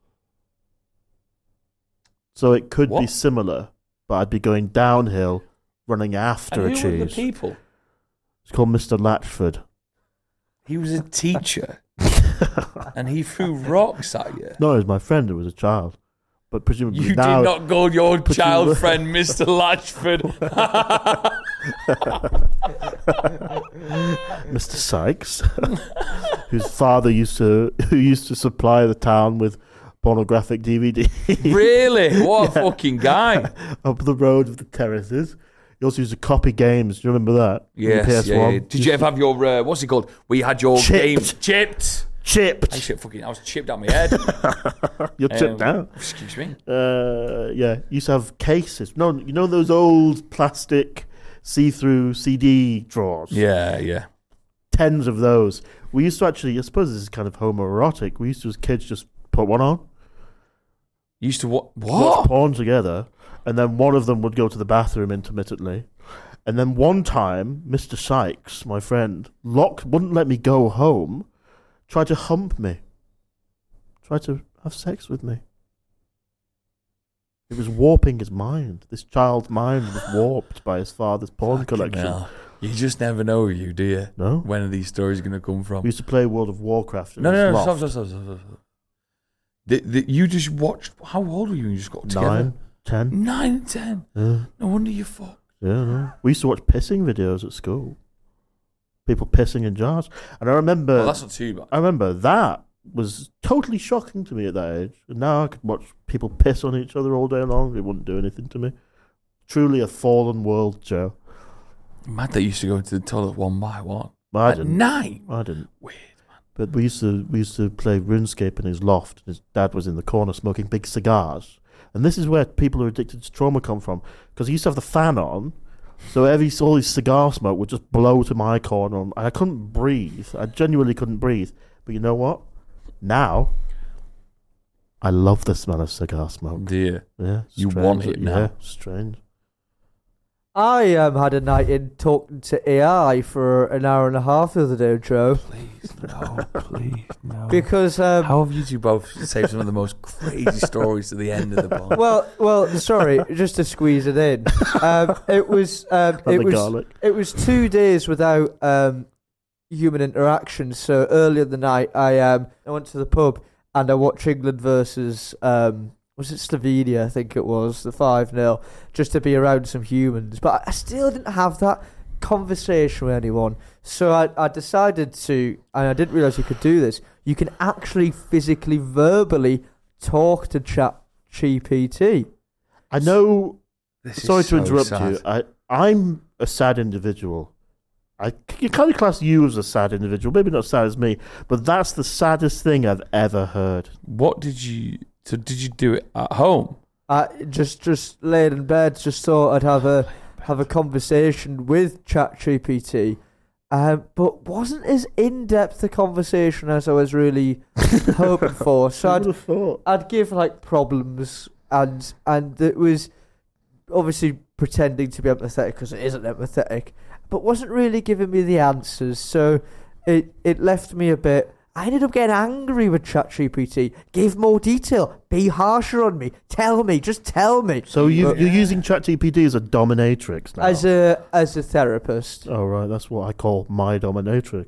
So it could be What? similar, but I'd be going downhill, running after And a who were the cheese. people? It's called Mr. Latchford. He was a teacher, and he threw rocks at you. No, it was my friend who was a child. But presumably You now... did not call your Presumably- child friend Mr. Latchford. Mr. Sykes, whose father used to supply the town with pornographic DVD Really? What a fucking guy. up the road of the terraces. He also used to copy games. Do you remember that? On the Yes, yeah, PS1. yeah. Did you ever have your, what's it called? Where you had your Chipped. games chipped? Chipped. I was chipped out my head. You're chipped out. Excuse me. Yeah, used to have cases. No, you know those old plastic see-through CD drawers? Yeah, yeah. Tens of those. We used to actually, I suppose this is kind of homoerotic, we used to as kids just put one on, You used to watch what? porn together, and then one of them would go to the bathroom intermittently. And then one time, Mr. Sykes, my friend, wouldn't let me go home, tried to hump me. Tried to have sex with me. It was warping his mind. This child's mind was warped by his father's porn Fucking collection. hell. You just never know, you, do you? No? When are these stories going to come from? We used to play World of Warcraft. in No, his stop. loft. You just watched. How old were you when you just got together? 9, 10. 9 and 10. Yeah, No wonder you fucked. no. We used to watch pissing videos at school. People pissing in jars. And I remember... Well, that's not too bad. I remember that was totally shocking to me at that age. And now I could watch people piss on each other all day long. It wouldn't do anything to me. Truly a fallen world, Joe. Mad that you used to go into the toilet one by one. I At didn't. 9. I didn't. Weird, man. But we used to play RuneScape in his loft. And his dad was in the corner smoking big cigars. And this is where people who are addicted to trauma come from. Because he used to have the fan on. So all his cigar smoke would just blow to my corner. And I couldn't breathe. I genuinely couldn't breathe. But you know what? Now, I love the smell of cigar smoke. Dear. Yeah, You strange. want it now. Yeah, strange. I had a night in talking to AI for an hour and a half the other day, Joe. Please, no. Please, no. Because How have you two both saved some of the most crazy stories to the end of the pod? well, sorry, just to squeeze it in. It was Garlic. it was 2 days without human interaction. So earlier in the night, I went to the pub and I watched England versus was it Slovenia? I think it was the 5-0, just to be around some humans. But I still didn't have that conversation with anyone. So I decided to, and I didn't realise you could do this. You can actually physically, verbally talk to ChatGPT. I know. This is Sorry to so interrupt sad. you. I'm a sad individual. You kind of class you as a sad individual. Maybe not as sad as me, but that's the saddest thing I've ever heard. What did you... So did you do it at home? I just laid in bed, just thought I'd have a conversation with ChatGPT, but wasn't as in depth a conversation as I was really hoping for. So I would have thought. I'd give like problems, and it was obviously pretending to be empathetic because it isn't empathetic, but wasn't really giving me the answers. So it left me a bit. I ended up getting angry with ChatGPT. Give more detail. Be harsher on me. Tell me. Just tell me. So you're using ChatGPT as a dominatrix now? As a therapist. Oh, right. That's what I call my dominatrix.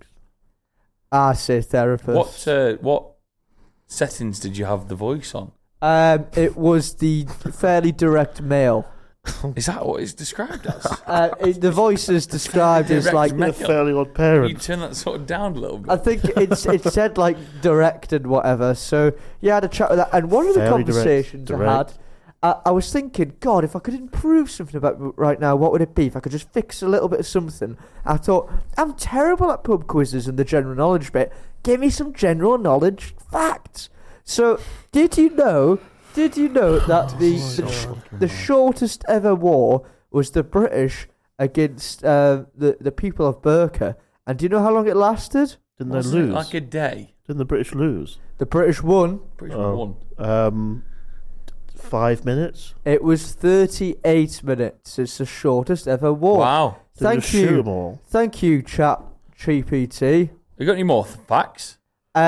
I say therapist. What settings did you have the voice on? It was the fairly direct male. Is that what it's described as? The voice is described as Direct like... male. A fairly odd Can you parent. turn that sort of down a little bit? I think it said like direct and whatever. So yeah, I had a chat with that. And one of the Fairly direct. conversations I had, I was thinking, God, if I could improve something about me right now, what would it be? If I could just fix a little bit of something. I thought, I'm terrible at pub quizzes and the general knowledge bit. Give me some general knowledge facts. So did you know that the shortest ever war was the British against the people of Burqa? And do you know how long it lasted? Didn't they Wasn't it lose? like a day? Didn't the British lose? The British won. Pretty Oh. one. 5 minutes? It was 38 minutes. It's the shortest ever war. Wow. Did they Thank just shoot you. 'em all? Thank you, ChatGPT. You got any more facts?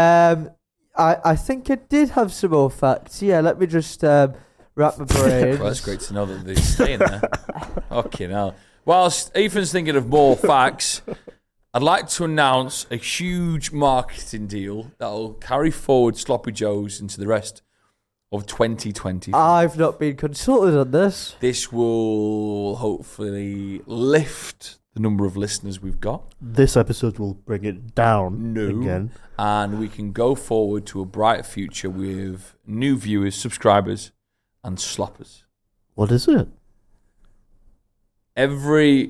I think it did have some more facts. Yeah, let me just wrap my brain. Well, that's great to know that they're staying there. Okay, now. Whilst Ethan's thinking of more facts, I'd like to announce a huge marketing deal that will carry forward Sloppy Joe's into the rest of 2020. I've not been consulted on this. This will hopefully lift the number of listeners we've got. This episode will bring it down No. again. And we can go forward to a brighter future with new viewers, subscribers, and sloppers. What is it? Every...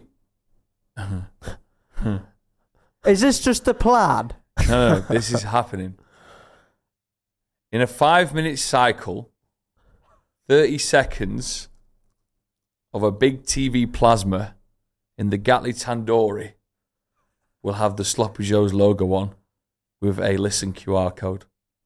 Is this just a plan? No, this is happening. In a 5-minute cycle, 30 seconds of a big TV plasma in the Gatley Tandoori will have the Sloppy Joe's logo on with a listen QR code.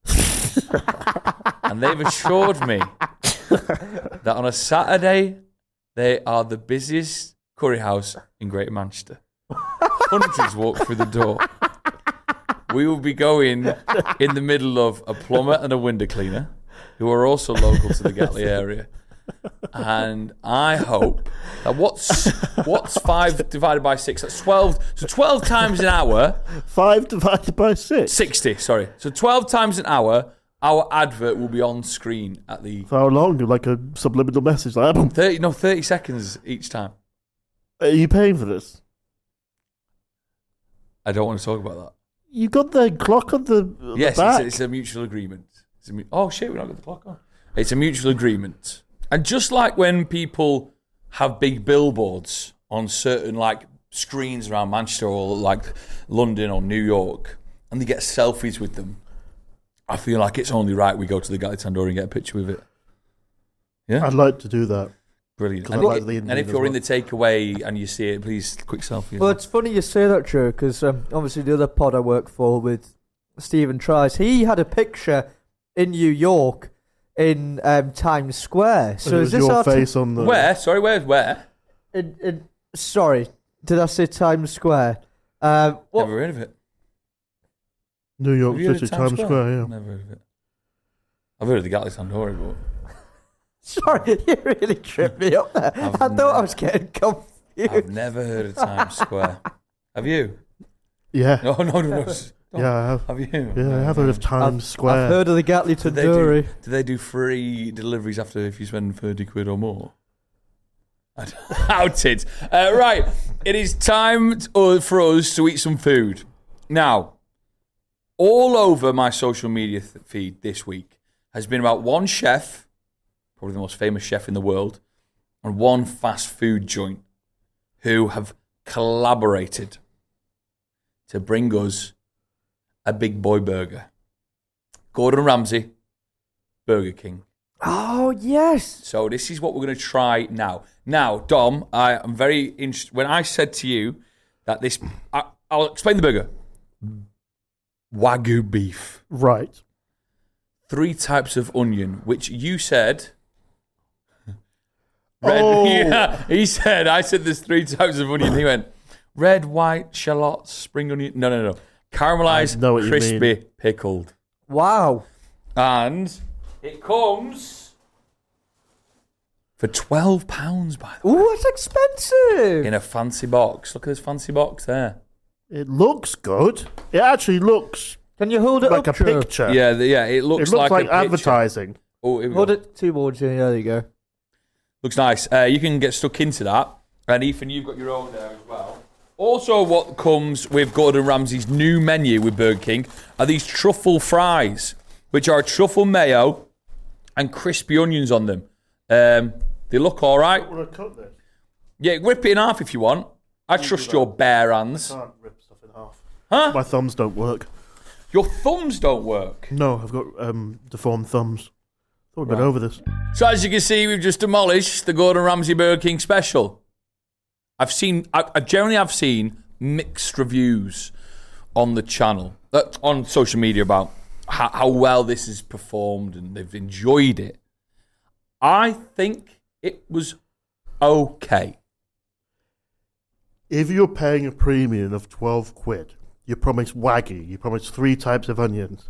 And they've assured me that on a Saturday, they are the busiest curry house in Greater Manchester. Hundreds walk through the door. We will be going in the middle of a plumber and a window cleaner, who are also local to the Gatley area. And I hope that what's 5 divided by 6? That's 12. So 12 times an hour. 5 divided by 6? 60, sorry. So 12 times an hour, our advert will be on screen at the... For how long? Like a subliminal message? Like, 30 seconds each time. are you paying for this? I don't want to talk about that. You got the clock on the Yes, back. it's a mutual agreement. Oh shit, we've not got the clock on. It's a mutual agreement. And just like when people have big billboards on certain like screens around Manchester or like London or New York, and they get selfies with them, I feel like it's only right we go to the Gatley Tandoori and get a picture with it. Yeah, I'd like to do that. brilliant. 'Cause And, I like the Indian if as you're in well. the takeaway and you see it, please quick selfie. Well, it's funny you say that, Joe, because obviously the other pod I work for with Stephen Trice, he had a picture in New York in Times Square. So And it is was this your our face on the... Where? Sorry, where? sorry, did I say Times Square? What? Never heard of it. New York Have you heard City, of Times Square, yeah. Never heard of it. I've heard of the Gatley Tandoori, but... Sorry, you really tripped me up there. I thought I was getting confused. I've never heard of Times Square. Have you? Yeah. No. Yeah, I have. Have you? Yeah, I have heard of Times Square. I've heard of the Gatley Do Tandoori. they do free deliveries after if you spend 30 quid or more? Outed. Right, it is time for us to eat some food. Now, all over my social media feed this week has been about one chef, probably the most famous chef in the world, and one fast food joint who have collaborated to bring us a big boy burger. Gordon Ramsay, Burger King. Oh, yes. So this is what we're going to try now. Now, Dom, I am very interested. When I said to you that this... I'll explain the burger. Wagyu beef. Right. 3 types of onion, which you said... Red. Oh. Yeah, he said, I said there's 3 types of onion. He went, red, white, shallots, spring onion. No. Caramelized, I know what you crispy, mean. pickled. Wow. And it comes for £12, by the way. Ooh, that's expensive. In a fancy box. Look at this fancy box there. It looks good. It actually looks Can you hold it like up, a Joe? picture. Yeah, it It looks looks like a picture. advertising. Oh, here we Hold go. it towards you. There you go. Looks nice. You can get stuck into that. And Ethan, you've got your own there as well. Also, what comes with Gordon Ramsay's new menu with Burger King are these truffle fries, which are truffle mayo and crispy onions on them. They look all right. Would I cut this? Yeah, rip it in half if you want. I trust your bare hands. I can't rip stuff in half. Huh? My thumbs don't work. Your thumbs don't work. No, I've got deformed thumbs. Thought we'd been Right. over this. So as you can see, we've just demolished the Gordon Ramsay Burger King special. I generally have seen mixed reviews on the channel, on social media about how well this is performed and they've enjoyed it. I think it was okay. If you're paying a premium of 12 quid, you promise Wagyu, you promise 3 types of onions,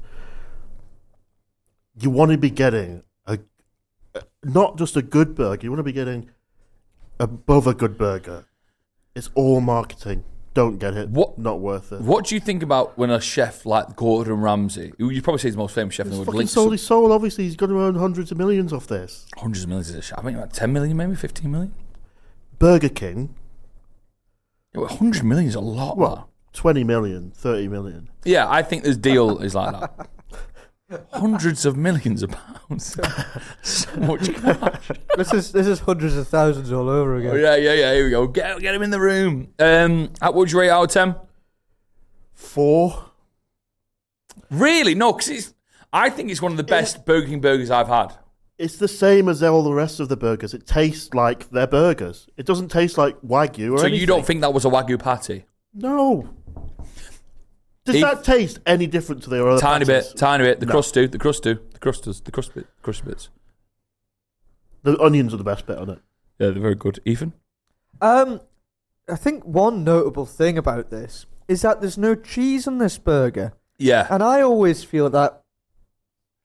you want to be getting not just a good burger, you want to be getting above a good burger. It's all marketing. Don't get it. What- Not worth it. What do you think about when a chef like Gordon Ramsay, who you probably say is the most famous chef in the He's world, fucking links sold his soul, obviously. He's going to earn hundreds of millions off this. hundreds of millions of chef? I mean, about 10 million, maybe 15 million. Burger King, Yeah, well, 100 million is a lot. well, That. 20 million, 30 million. Yeah, I think this deal is like that. Hundreds of millions of pounds. So much cash. This is hundreds of thousands all over again. Oh, yeah. Here we go. Get him in the room. What would you rate out of 10? 4. Really? No, because I think it's one of the best Burger King burgers I've had. It's the same as all the rest of the burgers. It tastes like their burgers. It doesn't taste like Wagyu or So anything. you don't think that was a Wagyu patty? No. Does If- that taste any different to their other Tiny patties? bit. The No. crust do. The crust bits. The onions are the best bit on it. Yeah, they're very good. Ethan? I think one notable thing about this is that there's no cheese on this burger. Yeah. And I always feel that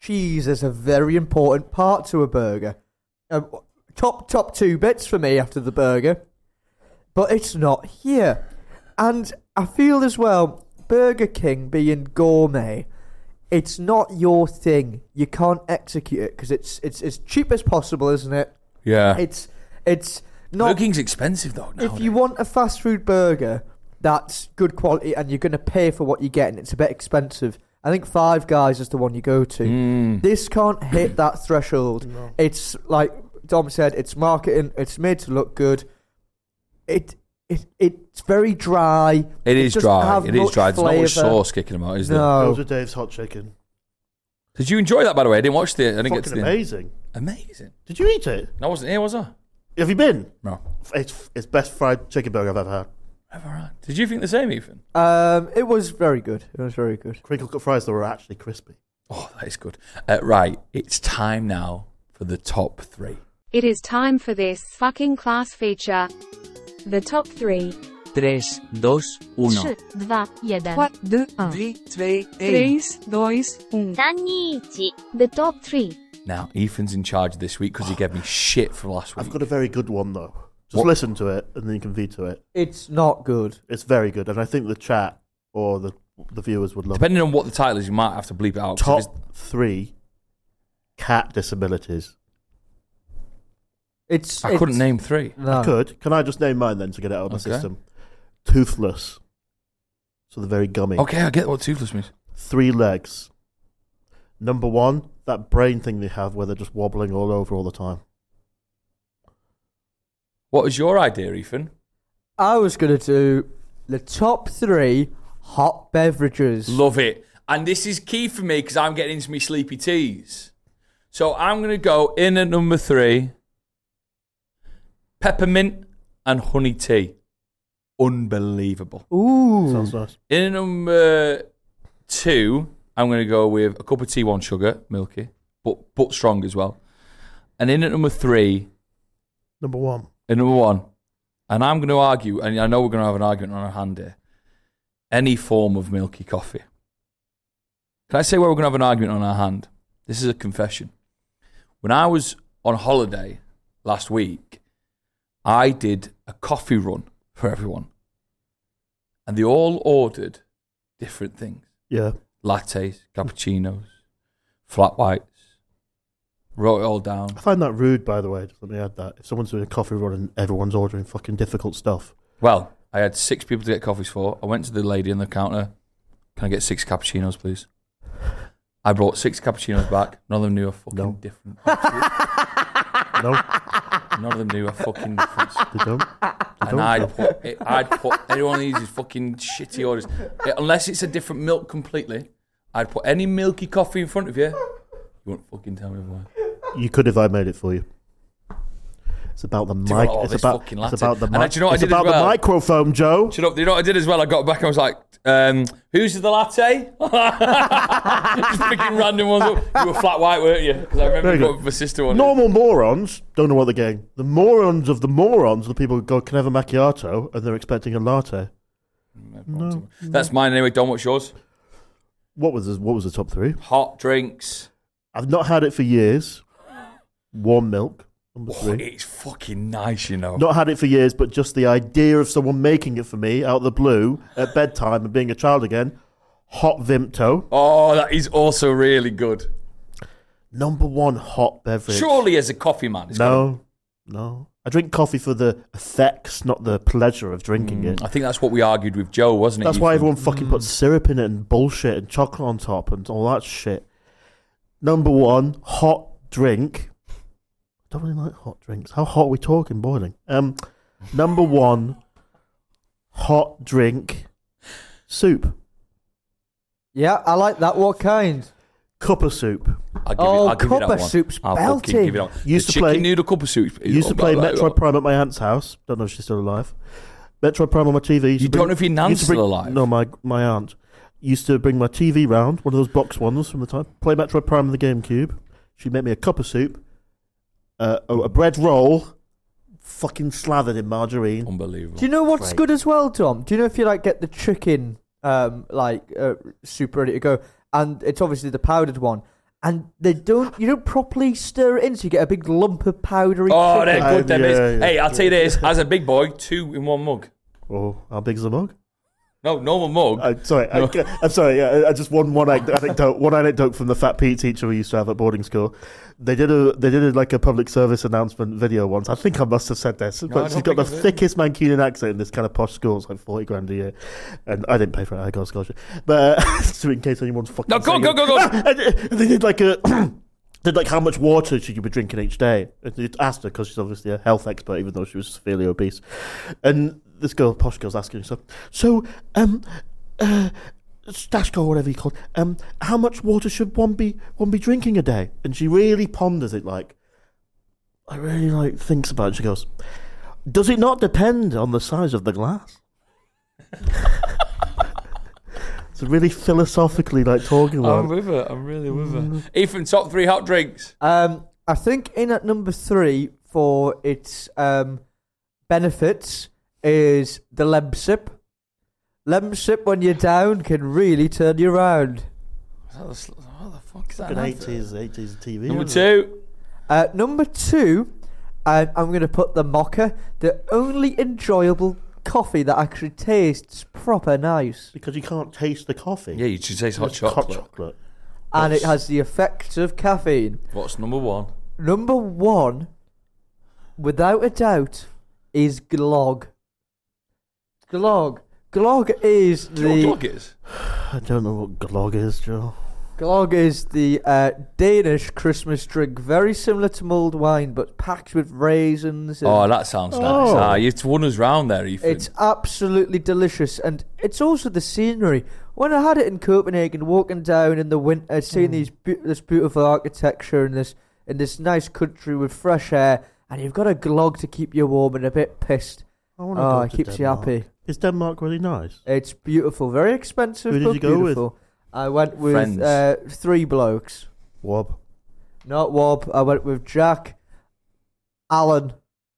cheese is a very important part to a burger. Top 2 bits for me after the burger, but it's not here. And I feel as well, Burger King being gourmet, it's not your thing. You can't execute it because it's as cheap as possible, isn't it? Yeah. It's not. Burger King's expensive though. If you want a fast food burger that's good quality and you're going to pay for what you get and it's a bit expensive, I think Five Guys is the one you go to. This can't hit that threshold. No. It's like Dom said, it's marketing. It's made to look good. It's very dry. It is doesn't dry. have It is much dry. There's not much flavour. sauce kicking them out, is there? No. Those are Dave's hot chicken. Did you enjoy that, by the way? I didn't watch the. I didn't get to Fucking the. amazing. Amazing. Did you eat it? I wasn't here, was I? Have you been? No. It's best fried chicken burger I've ever had. Never had. Did you think the same, Ethan? It was very good. It was very good. Crinkle cut fries that were actually crispy. Oh, that is good. Right, it's time now for the top 3. It is time for this fucking class feature. The top 3. 3, 2, 1. 3, 2, 1. 4, 3, 2, 1. 3, 2, 1. 3, 2, 1. The top 3. Now, Ethan's in charge this week because he gave me shit from last week. I've got a very good one though. Just What? listen to it and then you can veto it. It's not good. It's very good, and I think the chat or the viewers would love it. Depending on what the title is, you might have to bleep it out. 'cause if it's- Top 3 cat disabilities. I couldn't name 3. No. Could. Can I just name mine then to get it out of my Okay. system? Toothless. So they're very gummy. Okay, I get what toothless means. 3 legs. Number 1, that brain thing they have where they're just wobbling all over all the time. What was your idea, Ethan? I was going to do the top 3 hot beverages. Love it. And this is key for me because I'm getting into my sleepy teas. So I'm going to go in at number 3, peppermint and honey tea. Unbelievable. Ooh. Sounds nice. In at number 2, I'm going to go with a cup of tea, 1 sugar, milky, but strong as well. And in at number 3, Number 1. in number 1, and I'm going to argue, and I know we're going to have an argument on our hand here, any form of milky coffee. Can I say where we're going to have an argument on our hand? This is a confession. When I was on holiday last week, I did a coffee run for everyone. And they all ordered different things. Yeah. Lattes, cappuccinos, flat whites. Wrote it all down. I find that rude, by the way. Just let me add that. If someone's doing a coffee run and everyone's ordering fucking difficult stuff. Well, I had 6 people to get coffees for. I went to the lady on the counter. Can I get 6 cappuccinos, please? I brought 6 cappuccinos back. None of them knew a fucking difference. No, None of them knew a fucking difference. they don't. They And don't. I'd put any one of these fucking shitty orders. Unless it's a different milk completely, I'd put any milky coffee in front of you. You won't fucking tell me why. You could if I made it for you. It's about the Do you know mic. what? It's This about. fucking It's latte. about the And mic. do you know what I It's did as about the well? microphone, Joe. Shut up. Do you know what I did as well? I got back and I was like, who's the latte? Just picking random ones up. You were flat white, weren't you? Because I remember Very you good. got my sister one. Normal morons don't know what they're getting. The morons of the morons are the people who go, can I have a macchiato? And they're expecting a latte. No. That's mine anyway. Don, what's yours? What was the top 3? Hot drinks. I've not had it for years. Warm milk. Number Oh, 3. it's fucking nice, you know. Not had it for years, but just the idea of someone making it for me out of the blue at bedtime and being a child again. Hot Vimto. Oh, that is also really good. Number 1 hot beverage. Surely as a coffee man. It's gotta- No. I drink coffee for the effects, not the pleasure of drinking it. I think that's what we argued with Joe, wasn't it? That's why Ethan? everyone fucking puts syrup in it and bullshit and chocolate on top and all that shit. Number 1, hot drink. I don't really like hot drinks. How hot are we talking? Boiling. Number 1, hot drink. Soup. Yeah, I like that. What kind? Cup of soup. I'll give Oh, you that cup of one. soup's I'll fucking give you that one. Used The to play- chicken noodle cup of soup. is Used to play like Metroid that. Prime at my aunt's house. Don't know if she's still alive. Metroid Prime on my TV. Used You to don't know if your nan's used to bring- still alive? No, my aunt. Used to bring my TV round, one of those box ones from the time. Play Metroid Prime on the GameCube. She'd make me a cup of soup, a bread roll, fucking slathered in margarine. Unbelievable. Do you know what's Great. good as well, Tom? Do you know if you like get the chicken soup ready to go, and it's obviously the powdered one, and you don't properly stir it in, so you get a big lump of powdery Oh, chicken. they're good, them is. yeah, Hey, I'll tell you this. As a big boy, 2 in 1 mug. Oh, how big's the mug? No, normal mug. I'm sorry. I'm sorry. Yeah, I just one anecdote. One anecdote from the Fat Pete teacher we used to have at boarding school. They did like a public service announcement video once. I think I must have said this, but she's got the thickest Mancunian accent in this kind of posh school. It's like 40 grand a year, and I didn't pay for it. I got a scholarship, but so in case anyone's fucking. No, go. And they did like a. Did like how much water should you be drinking each day? And you asked her because she's obviously a health expert, even though she was severely obese. And this girl, posh girl's asking herself, Stashko, whatever you call it, how much water should one be drinking a day? And she really ponders it, thinks about it. She goes, does it not depend on the size of the glass? It's really philosophically talking about. I'm with her. I'm really with her. Ethan, top 3 hot drinks. I think in at number 3 for its benefits is the Lemsip. Lemsip, when you're down, can really turn you around. What the fuck is that? An 80s TV. Number 2. Number 2, I'm going to put the Mocha, the only enjoyable coffee that actually tastes proper nice. Because you can't taste the coffee. Yeah, you should taste hot chocolate. And it has the effects of caffeine. What's number 1? Number 1, without a doubt, is Glog. Glog is Do you know what Glog is? I don't know what Glog is, Joe. Glog is the Danish Christmas drink, very similar to mulled wine, but packed with raisins. Oh, that sounds nice. You've won us round there, Ethan. It's absolutely delicious, and it's also the scenery. When I had it in Copenhagen, walking down in the winter, seeing this beautiful architecture in this nice country with fresh air, and you've got a Glog to keep you warm and a bit pissed. It keeps you happy. Is Denmark really nice? It's beautiful, very expensive. Who did you go with? I went with 3 blokes. Wob. Not Wob. I went with Jack, Alan,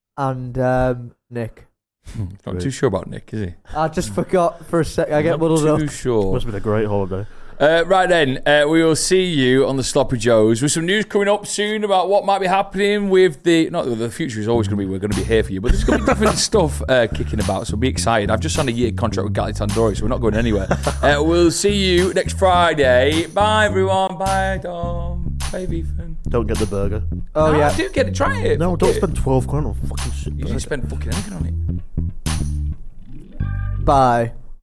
and Nick. Not too sure about Nick, is he? I just forgot for a sec. I get muddled up. Too sure. Must have been a great holiday. Right then, we will see you on the Sloppy Joes with some news coming up soon about what might be happening with the future is always going to be, we're going to be here for you, but there's going to be different stuff kicking about, so be excited. I've just signed a year contract with Gatli Tandoori, so we're not going anywhere. We'll see you next Friday. Bye everyone. Bye Dom. Bye Ethan. Don't get the burger. Oh no, yeah. Do get it. Try it. No, Fuck don't it. spend 12 grand on fucking shit. You didn't spend fucking anything on it. Bye.